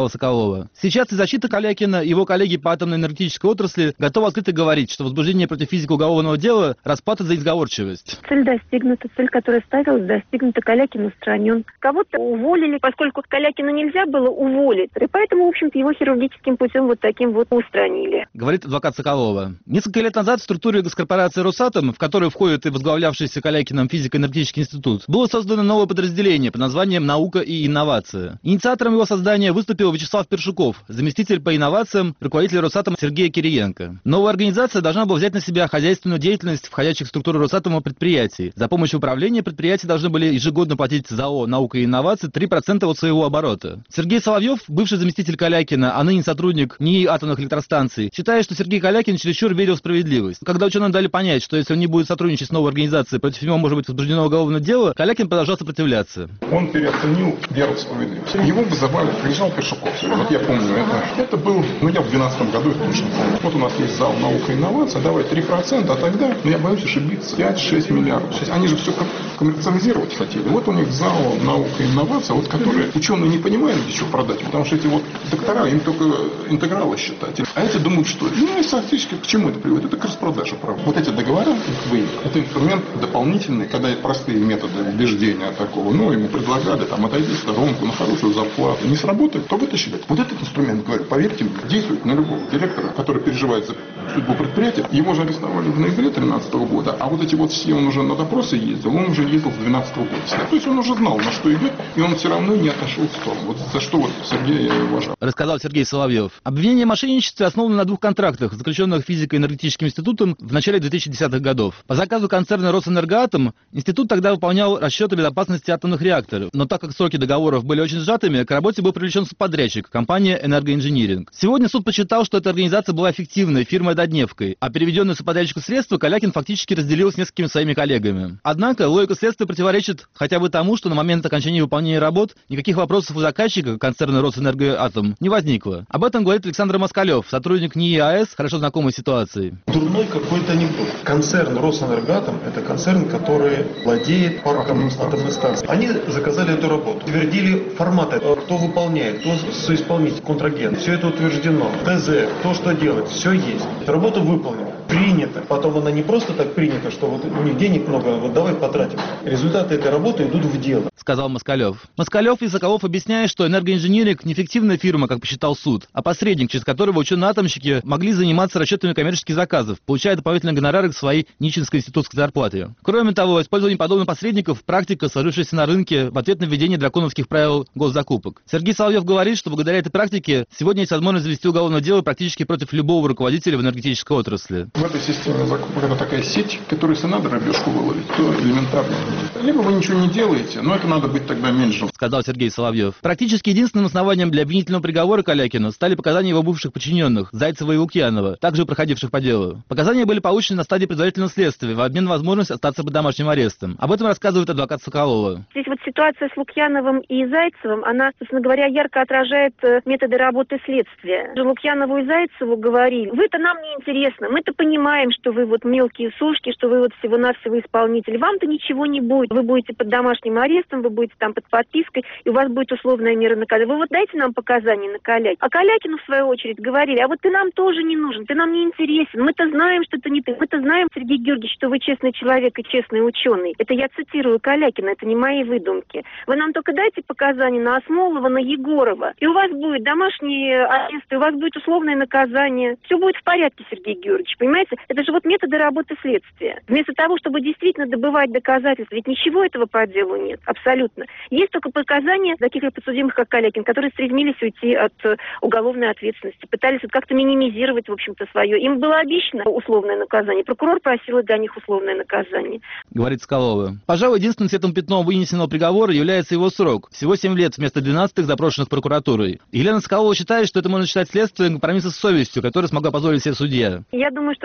Соколова. Сейчас и защита Калякина, и его коллеги по атомно-энергетической отрасли готовы открыто говорить, что возбуждение против физика уголовного дела – расплата за изговорчивость. Цель достигнута, цель, которая ставилась, достигнута. Калякин устранен. Кого-то уволили, поскольку Калякина нельзя было уволить, и поэтому, в общем-то, его хирургическим путем вот таким вот устранили. Говорит адвокат Соколова. Несколько лет назад в структуре госкорпорации «Росатом», в которую входит и возглавлявшийся Калякиным физико-энергетический институт, было создано новое подразделение под названием «Наука и инновация». Инициатором его создания выступил Вячеслав Першуков, заместитель по инновациям руководителя «Росатома» Сергея Кириенко. Новая организация должна была взять на себя хозяйственную деятельность входящих в структуру «Росатома» предприятий. За помощью управления предприятия должны были ежегодно платить ЗАО «Наука и инновации» три процента от своего оборота. Сергей Соловьев, бывший заместитель Калякина, а ныне сотрудник НИИ атомных электростанций, считает, что Сергей Калякин чересчур верил в справедливость. Когда ученым дали понять, что если он не будет сотрудничать с новой организацией, против него может быть возбуждено уголовное дело, Калякин продолжал сопротивляться. Он переоценил веру в справедливость. Его вызывали, приезжал Першуков. Вот я помню это. Это был, ну я в двенадцатом году это точно помню. Вот у нас есть зал «Наука и инновация», давай три процента, а тогда, ну я боюсь ошибиться, пять-шесть миллиардов. Они же все коммерциализировать хотели. Вот у них зал «Наука и инновация», вот которые ученые не понимают, еще продать, потому что эти вот доктора, им только интегралы считать. А эти думают, что, ну и фактически к чему это приводит? Это к распродаже, правда. Вот эти договора, их выявили, это инструмент дополнительный, когда простые методы убеждения такого, ну ему предлагали, там, отойди в сторонку на хорошую зарплату, не сработает, то вытащили. Вот этот инструмент, говорю, поверьте мне, действует на любого директора, который переживает за судьбу предприятия. Его же арестовали в ноябре две тысячи тринадцатого года, а вот эти вот все, он уже на допросы ездил, он уже ездил с две тысячи двенадцатого года. То есть он уже знал, на что идет, и он все равно не отошел в сторону. Вот за что вот Сергея я уважаю. Рассказал Сергей Соловьев. Обвинение в мошенничестве основано на двух контрактах, заключенных физико-энергетическим институтом в начале две тысячи десятых годов. По заказу концерна «Росэнергоатом» институт тогда выполнял расчеты безопасности атомных реакторов. Но так как сроки договоров были очень сжатыми, к работе был привлечен субподрядчик, компания «Энергоинжиниринг». Сегодня суд посчитал, что эта организация была фиктивной, фирмой «Однодневкой», а переведенные субподрядчику средства Калякин фактически разделил с несколькими своими коллегами. Однако логика следствия противоречит хотя бы тому, что на момент окончания выполнения работ никаких вопросов у заказчика, концерна «Росэнергоатом», не возникло. Об этом говорит Александр Москалев, сотрудник НИИ АЭС, хорошо знакомый ситуации. Дурной какой-то анекдот. Концерн «Росэнергоатом» — это концерн, который владеет парком атомных станций. Они заказали эту работу, утвердили форматы, кто выполняет, кто соисполнитель, контрагент. Все это утверждено. ТЗ, кто что делает, все есть. Работа выполнена, принята. Потом она не просто так принята, что вот у них денег много, вот давай потратим. Результаты этой работы идут в дело, сказал Москалев. Москалев и Соколов объясняют, что «Энергоинжиниринг» не фиктивная фирма, как посчитал суд, а посредник, через которого ученые-атомщики могли заниматься расчетами коммерческих заказов, получая дополнительные гонорары к своей нищенской институтской зарплате. Кроме того, использование подобных посредников – практика, сложившаяся на рынке в ответ на введение драконовских правил госзакупок. Сергей Соловьев говорит, что благодаря этой практике сегодня есть возможность завести уголовное дело практически против любого руководителя в энергетической отрасли. В этой системе закупок это такая сеть, которую, если надо рыбешку выловить, то элементарно. Либо вы ничего не делаете, но это надо быть тогда менеджером, сказал Сергей Соловьев. Практически единственным основанием для обвинительного приговора Калякину стали показания его бывших подчиненных Зайцева и Лукьянова, также проходивших по делу. Показания были получены на стадии предварительного следствия в обмен на возможность остаться под домашним арестом. Об этом рассказывает адвокат Соколова. Здесь вот ситуация с Лукьяновым и Зайцевым, она, собственно говоря, ярко отражает методы работы следствия. Лукьянову и Зайцеву говорили: вы-то нам не интересно, мы-то понимаем, что вы вот мелкие сушки, что вы вот всего-навсего исполнитель, вам-то ничего не будет, вы будете под домашним арестом, вы будете там под подпиской, и у вас будет условная мера наказания. Вы вот дайте нам показания на Калякина. А Калякину, в свою очередь, говорили: а вот ты нам тоже не нужен, ты нам не интересен, мы-то знаем, что это не ты, мы-то знаем, Сергей Георгиевич, что вы честный человек и честный ученый. Это я цитирую Калякина, это не мои выдумки. Вы нам только дайте показания на Осмолова, на Егорова, и у вас будет домашний арест, и у вас будет условное наказание. Все будет в порядке, Сергей Георгиевич, понимаете? Это же вот методы работы следствия. Вместо того, чтобы действительно добывать доказательства, ведь ничего этого по делу нет, абсолютно. Есть только показания таких подсудимых, как Калякин, которые стремились уйти от уголовной ответственности, пытались вот как-то минимизировать, в общем-то, свое. Им было обещано условное наказание. Прокурор просил для них условное наказание. Говорит Соколова. Пожалуй, единственным светлым пятном вынесенного приговора является его срок. Всего семь лет вместо двенадцати, запрошенных прокуратурой. Елена Соколова считает, что это можно считать следствием компромисса с совестью, который смогла позволить себе судья. Я думаю, что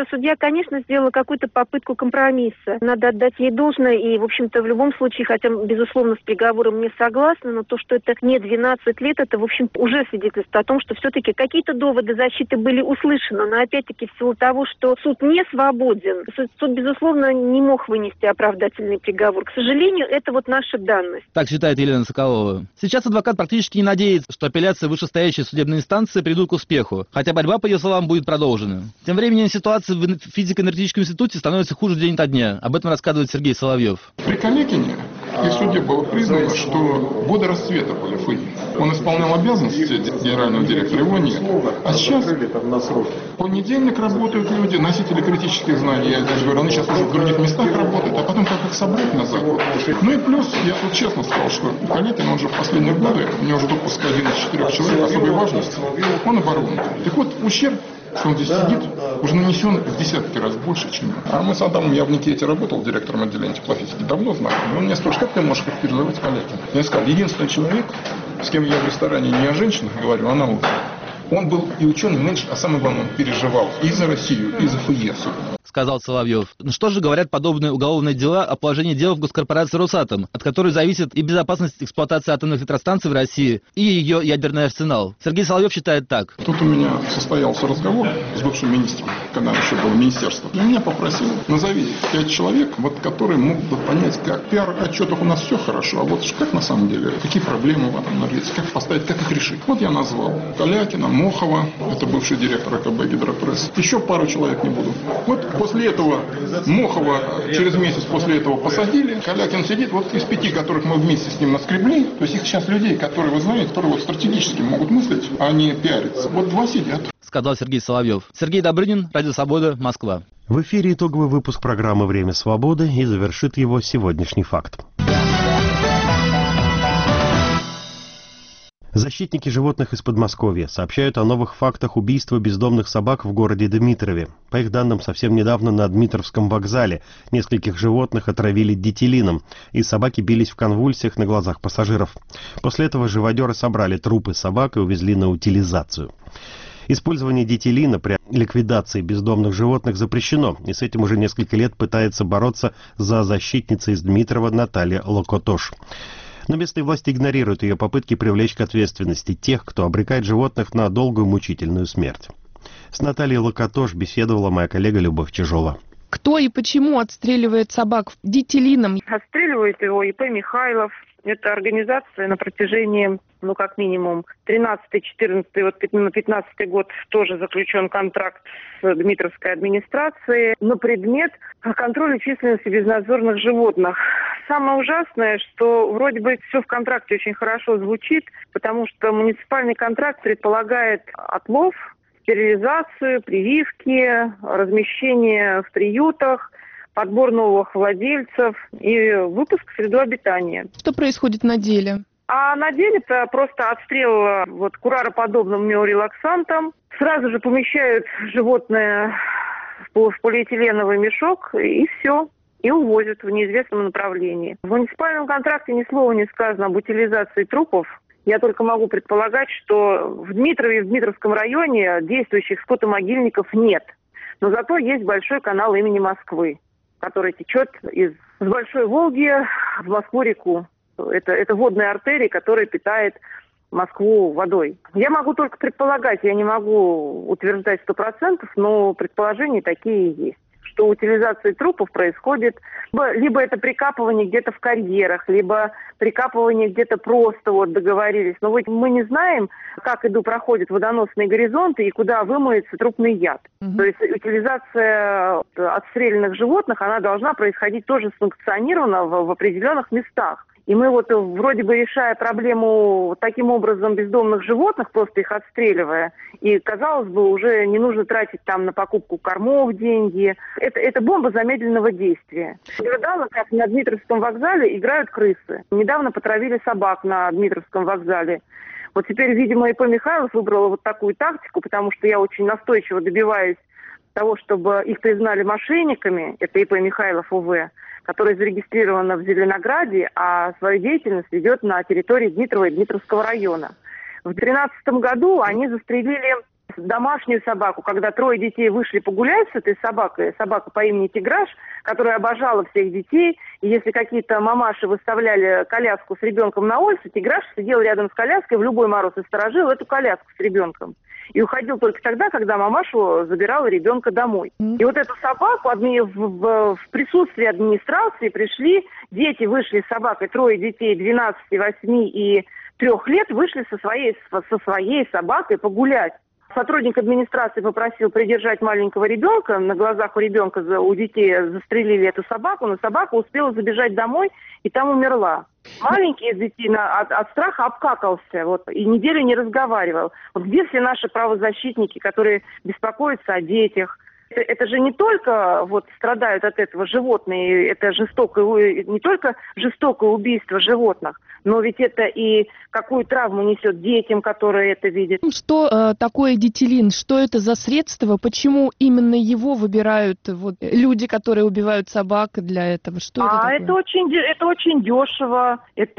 что судья, конечно, сделала какую-то попытку компромисса. Надо отдать ей должное, и, в общем-то, в любом случае, хотя, безусловно, с приговором не согласна, но то, что это не двенадцать лет, это, в общем, уже свидетельствует о том, что все-таки какие-то доводы защиты были услышаны, но, опять-таки, в силу того, что суд не свободен, суд, суд, безусловно, не мог вынести оправдательный приговор. К сожалению, это вот наша данность. Так считает Елена Соколова. Сейчас адвокат практически не надеется, что апелляция вышестоящей судебной инстанции придут к успеху, хотя борьба, по ее словам, будет продолжена. Тем временем ситуация в физико-энергетическом институте становится хуже день ото дня. Об этом рассказывает Сергей Соловьев. При Калекине и в суде было признано, что годы расцвета были ФИИ. Он исполнял обязанности генерального директора, его нет. А сейчас в понедельник работают люди, носители критических знаний. Я даже говорю, они сейчас уже в других местах работают, а потом как их собрать назад. Ну и плюс, я тут честно сказал, что Калекин, он же в последние годы, у него уже допуск один из четырех человек особой важности, он оборонный. Так вот, ущерб, что он здесь сидит, уже нанесен в десятки раз больше, чем я. А мы с Адамом, я в Никете работал директором отделения теплофизики, давно знаю. И он мне спрашивает, как ты можешь характеризовать Калекина? Я сказал, единственный человек, с кем я в ресторане не о женщинах говорю, а науке. Он был и ученый, меньше, а самое главное, он переживал и за Россию, и за ФИЕ. Сказал Соловьев. Ну что же говорят подобные уголовные дела о положении дел в госкорпорации «Росатом», от которой зависит и безопасность эксплуатации атомных электростанций в России, и ее ядерный арсенал? Сергей Соловьев считает так. Тут у меня состоялся разговор с бывшим министром, когда еще было министерство. И меня попросил, назови пять человек, вот, которые могут бы понять, как в пиар-отчетах у нас все хорошо, а вот как на самом деле, какие проблемы в атомной энергетике, как поставить, как их решить. Вот я назвал Калякина, Мохова, это бывший директор АКБ «Гидропресс». Еще пару человек не буду. Вот после этого Мохова через месяц после этого посадили. Калякин сидит, вот из пяти, которых мы вместе с ним наскребли, то есть их сейчас людей, которые, вы знаете, которые вот стратегически могут мыслить, а не пиариться. Вот два сидят. Сказал Сергей Соловьев. Сергей Добрынин, Радио Свобода, Москва. В эфире итоговый выпуск программы «Время свободы» и завершит его сегодняшний факт. Защитники животных из Подмосковья сообщают о новых фактах убийства бездомных собак в городе Дмитрове. По их данным, совсем недавно на Дмитровском вокзале нескольких животных отравили дитилином, и собаки бились в конвульсиях на глазах пассажиров. После этого живодеры собрали трупы собак и увезли на утилизацию. Использование дитилина при ликвидации бездомных животных запрещено, и с этим уже несколько лет пытается бороться за защитница из Дмитрова Наталья Локотош. Но местные власти игнорируют ее попытки привлечь к ответственности тех, кто обрекает животных на долгую мучительную смерть. С Натальей Локотош беседовала моя коллега Любовь Чижова. Кто и почему отстреливает собак дитилином? Отстреливает его И П Михайлов. Это организация на протяжении, ну, как минимум, тринадцатый, четырнадцатый, вот на пятнадцатый год тоже заключен контракт с Дмитровской администрацией на предмет контроля численности безнадзорных животных. Самое ужасное, что вроде бы все в контракте очень хорошо звучит, потому что муниципальный контракт предполагает отлов, стерилизацию, прививки, размещение в приютах, подбор новых владельцев и выпуск в среду обитания. Что происходит на деле? А на деле это просто отстрел вот курароподобным миорелаксантом. Сразу же помещают животное в полиэтиленовый мешок и все. И увозят в неизвестном направлении. В муниципальном контракте ни слова не сказано об утилизации трупов. Я только могу предполагать, что в Дмитрове и в Дмитровском районе действующих скотомогильников нет. Но зато есть большой канал имени Москвы, который течет из с Большой Волги в Москву-реку. Это, это водная артерия, которая питает Москву водой. Я могу только предполагать, я не могу утверждать сто процентов, но предположения такие есть, что утилизация трупов происходит, либо, либо это прикапывание где-то в карьерах, либо прикапывание где-то просто вот договорились. Но вот мы не знаем, как иду проходят водоносные горизонты и куда вымоется трупный яд. Угу. То есть утилизация отстрелянных животных, она должна происходить тоже санкционированно в, в определенных местах. И мы вот вроде бы решая проблему таким образом бездомных животных, просто их отстреливая, и, казалось бы, уже не нужно тратить там на покупку кормов деньги. Это, это бомба замедленного действия. Наблюдала, как на Дмитровском вокзале играют крысы. Недавно потравили собак на Дмитровском вокзале. Вот теперь, видимо, И П Михайлов выбрала вот такую тактику, потому что я очень настойчиво добиваюсь того, чтобы их признали мошенниками. Это И П Михайлов О В, которая зарегистрирована в Зеленограде, а свою деятельность ведет на территории Дмитрова и Дмитровского района. В две тысячи тринадцатом году они застрелили домашнюю собаку, когда трое детей вышли погулять с этой собакой, собака по имени Тиграш, которая обожала всех детей, и если какие-то мамаши выставляли коляску с ребенком на улице, Тиграш сидел рядом с коляской в любой мороз и сторожил эту коляску с ребенком. И уходил только тогда, когда мамашу забирала ребенка домой. И вот эту собаку адми... в, в, в присутствии администрации пришли, дети вышли с собакой, трое детей двенадцати, восьми и трех лет вышли со своей, со своей собакой погулять. Сотрудник администрации попросил придержать маленького ребенка. На глазах у ребенка, у детей застрелили эту собаку, но собака успела забежать домой и там умерла. Маленький из детей на, от, от страха обкакался вот, и неделю не разговаривал. Вот где все наши правозащитники, которые беспокоятся о детях? Это, это же не только вот, страдают от этого животные, это жестокое, не только жестокое убийство животных, но ведь это и какую травму несет детям, которые это видят. Что э, такое дитилин? Что это за средство? Почему именно его выбирают вот, люди, которые убивают собак для этого? Что а это такое? Это очень, это очень дешево.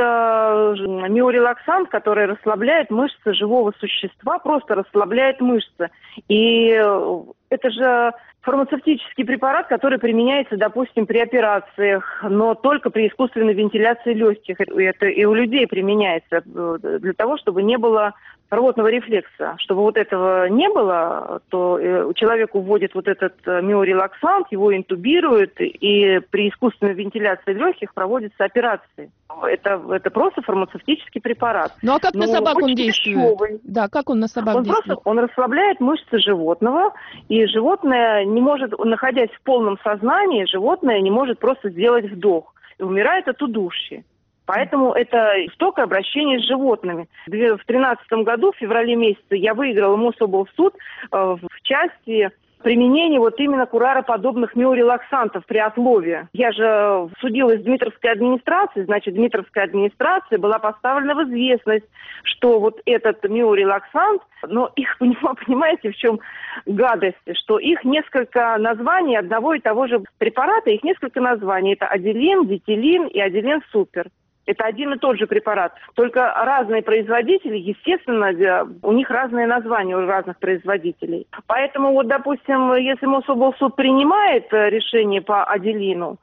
Это миорелаксант, который расслабляет мышцы живого существа, просто расслабляет мышцы. И это же фармацевтический препарат, который применяется, допустим, при операциях, но только при искусственной вентиляции легких. Это и у людей применяется для того, чтобы не было рвотного рефлекса. Чтобы вот этого не было, то человеку вводят вот этот миорелаксант, его интубируют, и при искусственной вентиляции легких проводятся операции. Это, это просто фармацевтический препарат. Ну а как Но на собак он действует? Дешевый. Да, как он на собак он действует? Просто, он расслабляет мышцы животного, и животное не может, находясь в полном сознании, животное не может просто сделать вдох. И умирает от удушья. Поэтому это жестокое обращение с животными. В две тысячи тринадцатом году, в феврале месяце, я выиграла Мособлсуд э, в части применения вот именно курароподобных миорелаксантов при отлове. Я же судилась с Дмитровской администрацией, значит, Дмитровская администрация была поставлена в известность, что вот этот миорелаксант, но их, понимаете, в чем гадость, что их несколько названий одного и того же препарата, их несколько названий. Это Аделин, Дитилин и Аделин Супер. Это один и тот же препарат. Только разные производители, естественно, у них разные названия у разных производителей. Поэтому, вот, допустим, если Мособлсуд принимает решение по Аделину,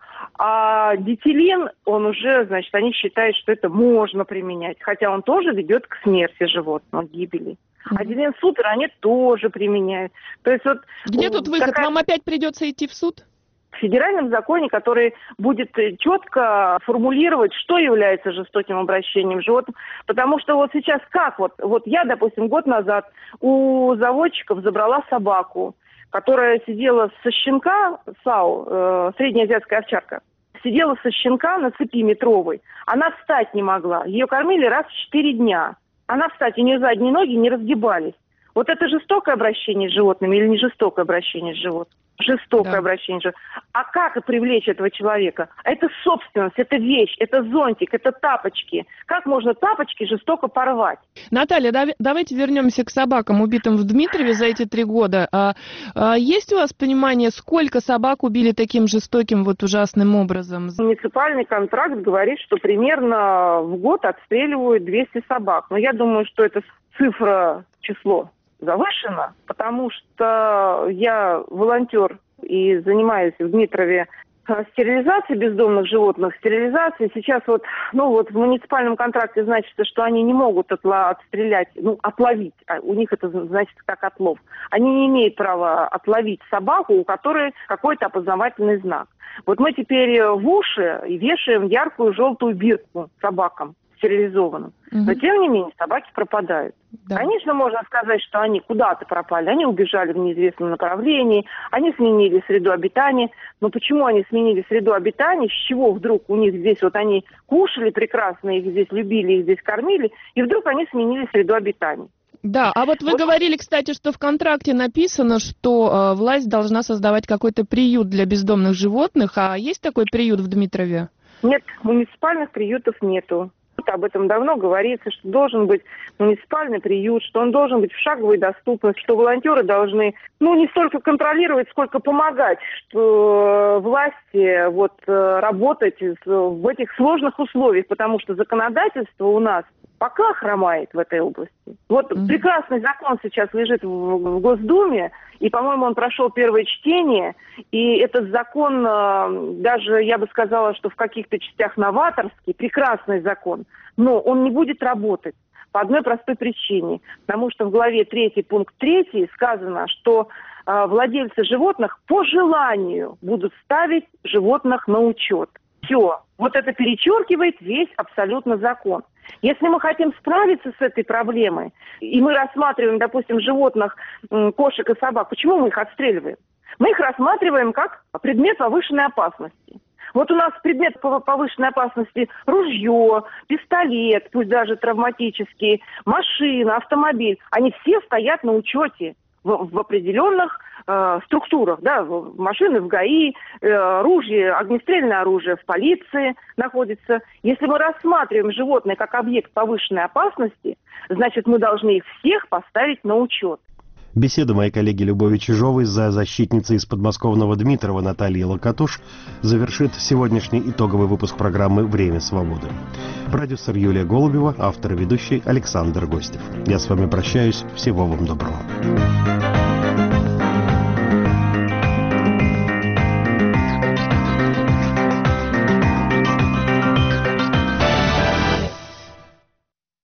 а Дитилин, он уже, значит, они считают, что это можно применять. Хотя он тоже ведет к смерти животного, к гибели. Аделин Супер они тоже применяют. То есть, вот, где тут выход? такая... Вам опять придется идти в суд? В федеральном законе, который будет четко формулировать, что является жестоким обращением с животным. Потому что вот сейчас как? Вот, вот я, допустим, год назад у заводчиков забрала собаку, которая сидела со щенка, САУ, э, среднеазиатская овчарка, сидела со щенка на цепи метровой. Она встать не могла. Ее кормили раз в четыре дня. Она встать, у нее задние ноги не разгибались. Вот это жестокое обращение с животными или не жестокое обращение с животным? Жестокое да. обращение с животным. А как привлечь этого человека? Это собственность, это вещь, это зонтик, это тапочки. Как можно тапочки жестоко порвать? Наталья, да, давайте вернемся к собакам, убитым в Дмитрове за эти три года. А, а есть у вас понимание, сколько собак убили таким жестоким, вот ужасным образом? Муниципальный контракт говорит, что примерно в год отстреливают двести собак. Но я думаю, что это цифра, число завышено, потому что я волонтер и занимаюсь в Дмитрове стерилизацией бездомных животных, стерилизацией. Сейчас вот, ну вот в муниципальном контракте значится, что они не могут отла- отстрелять, ну, отловить. А у них это значит как отлов. Они не имеют права отловить собаку, у которой какой-то опознавательный знак. Вот мы теперь в уши вешаем яркую желтую бирку собакам стерилизованным. Угу. Но тем не менее собаки пропадают. Да. Конечно, можно сказать, что они куда-то пропали, они убежали в неизвестном направлении, они сменили среду обитания. Но почему они сменили среду обитания? С чего вдруг у них здесь вот они кушали прекрасно, их здесь любили, их здесь кормили, и вдруг они сменили среду обитания? Да, а вот вы вот. говорили, кстати, что в контракте написано, что э, власть должна создавать какой-то приют для бездомных животных. А есть такой приют в Дмитрове? Нет, муниципальных приютов нету. Об этом давно говорится, что должен быть муниципальный приют, что он должен быть в шаговой доступности, что волонтеры должны, ну, не столько контролировать, сколько помогать, что власти вот работать в этих сложных условиях, потому что законодательство у нас пока хромает в этой области. Вот mm-hmm. прекрасный закон сейчас лежит в, в Госдуме, и, по-моему, он прошел первое чтение, и этот закон, даже, я бы сказала, что в каких-то частях новаторский, прекрасный закон, но он не будет работать по одной простой причине, потому что в главе третий, пункт третий сказано, что э, владельцы животных по желанию будут ставить животных на учет. Все. Вот это перечеркивает весь абсолютно закон. Если мы хотим справиться с этой проблемой, и мы рассматриваем, допустим, животных, кошек и собак, почему мы их отстреливаем? Мы их рассматриваем как предмет повышенной опасности. Вот у нас предмет повышенной опасности ружье, пистолет, пусть даже травматический, машина, автомобиль. Они все стоят на учете в, в определенных э, структурах. Да, машины в ГАИ, э, ружье, огнестрельное оружие в полиции находится. Если мы рассматриваем животное как объект повышенной опасности, значит, мы должны их всех поставить на учет. Беседу моей коллеги Любови Чижовой за защитницей из подмосковного Дмитрова Натальей Локатуш завершит сегодняшний итоговый выпуск программы «Время свободы». Продюсер Юлия Голубева, автор и ведущий Александр Гостев. Я с вами прощаюсь. Всего вам доброго.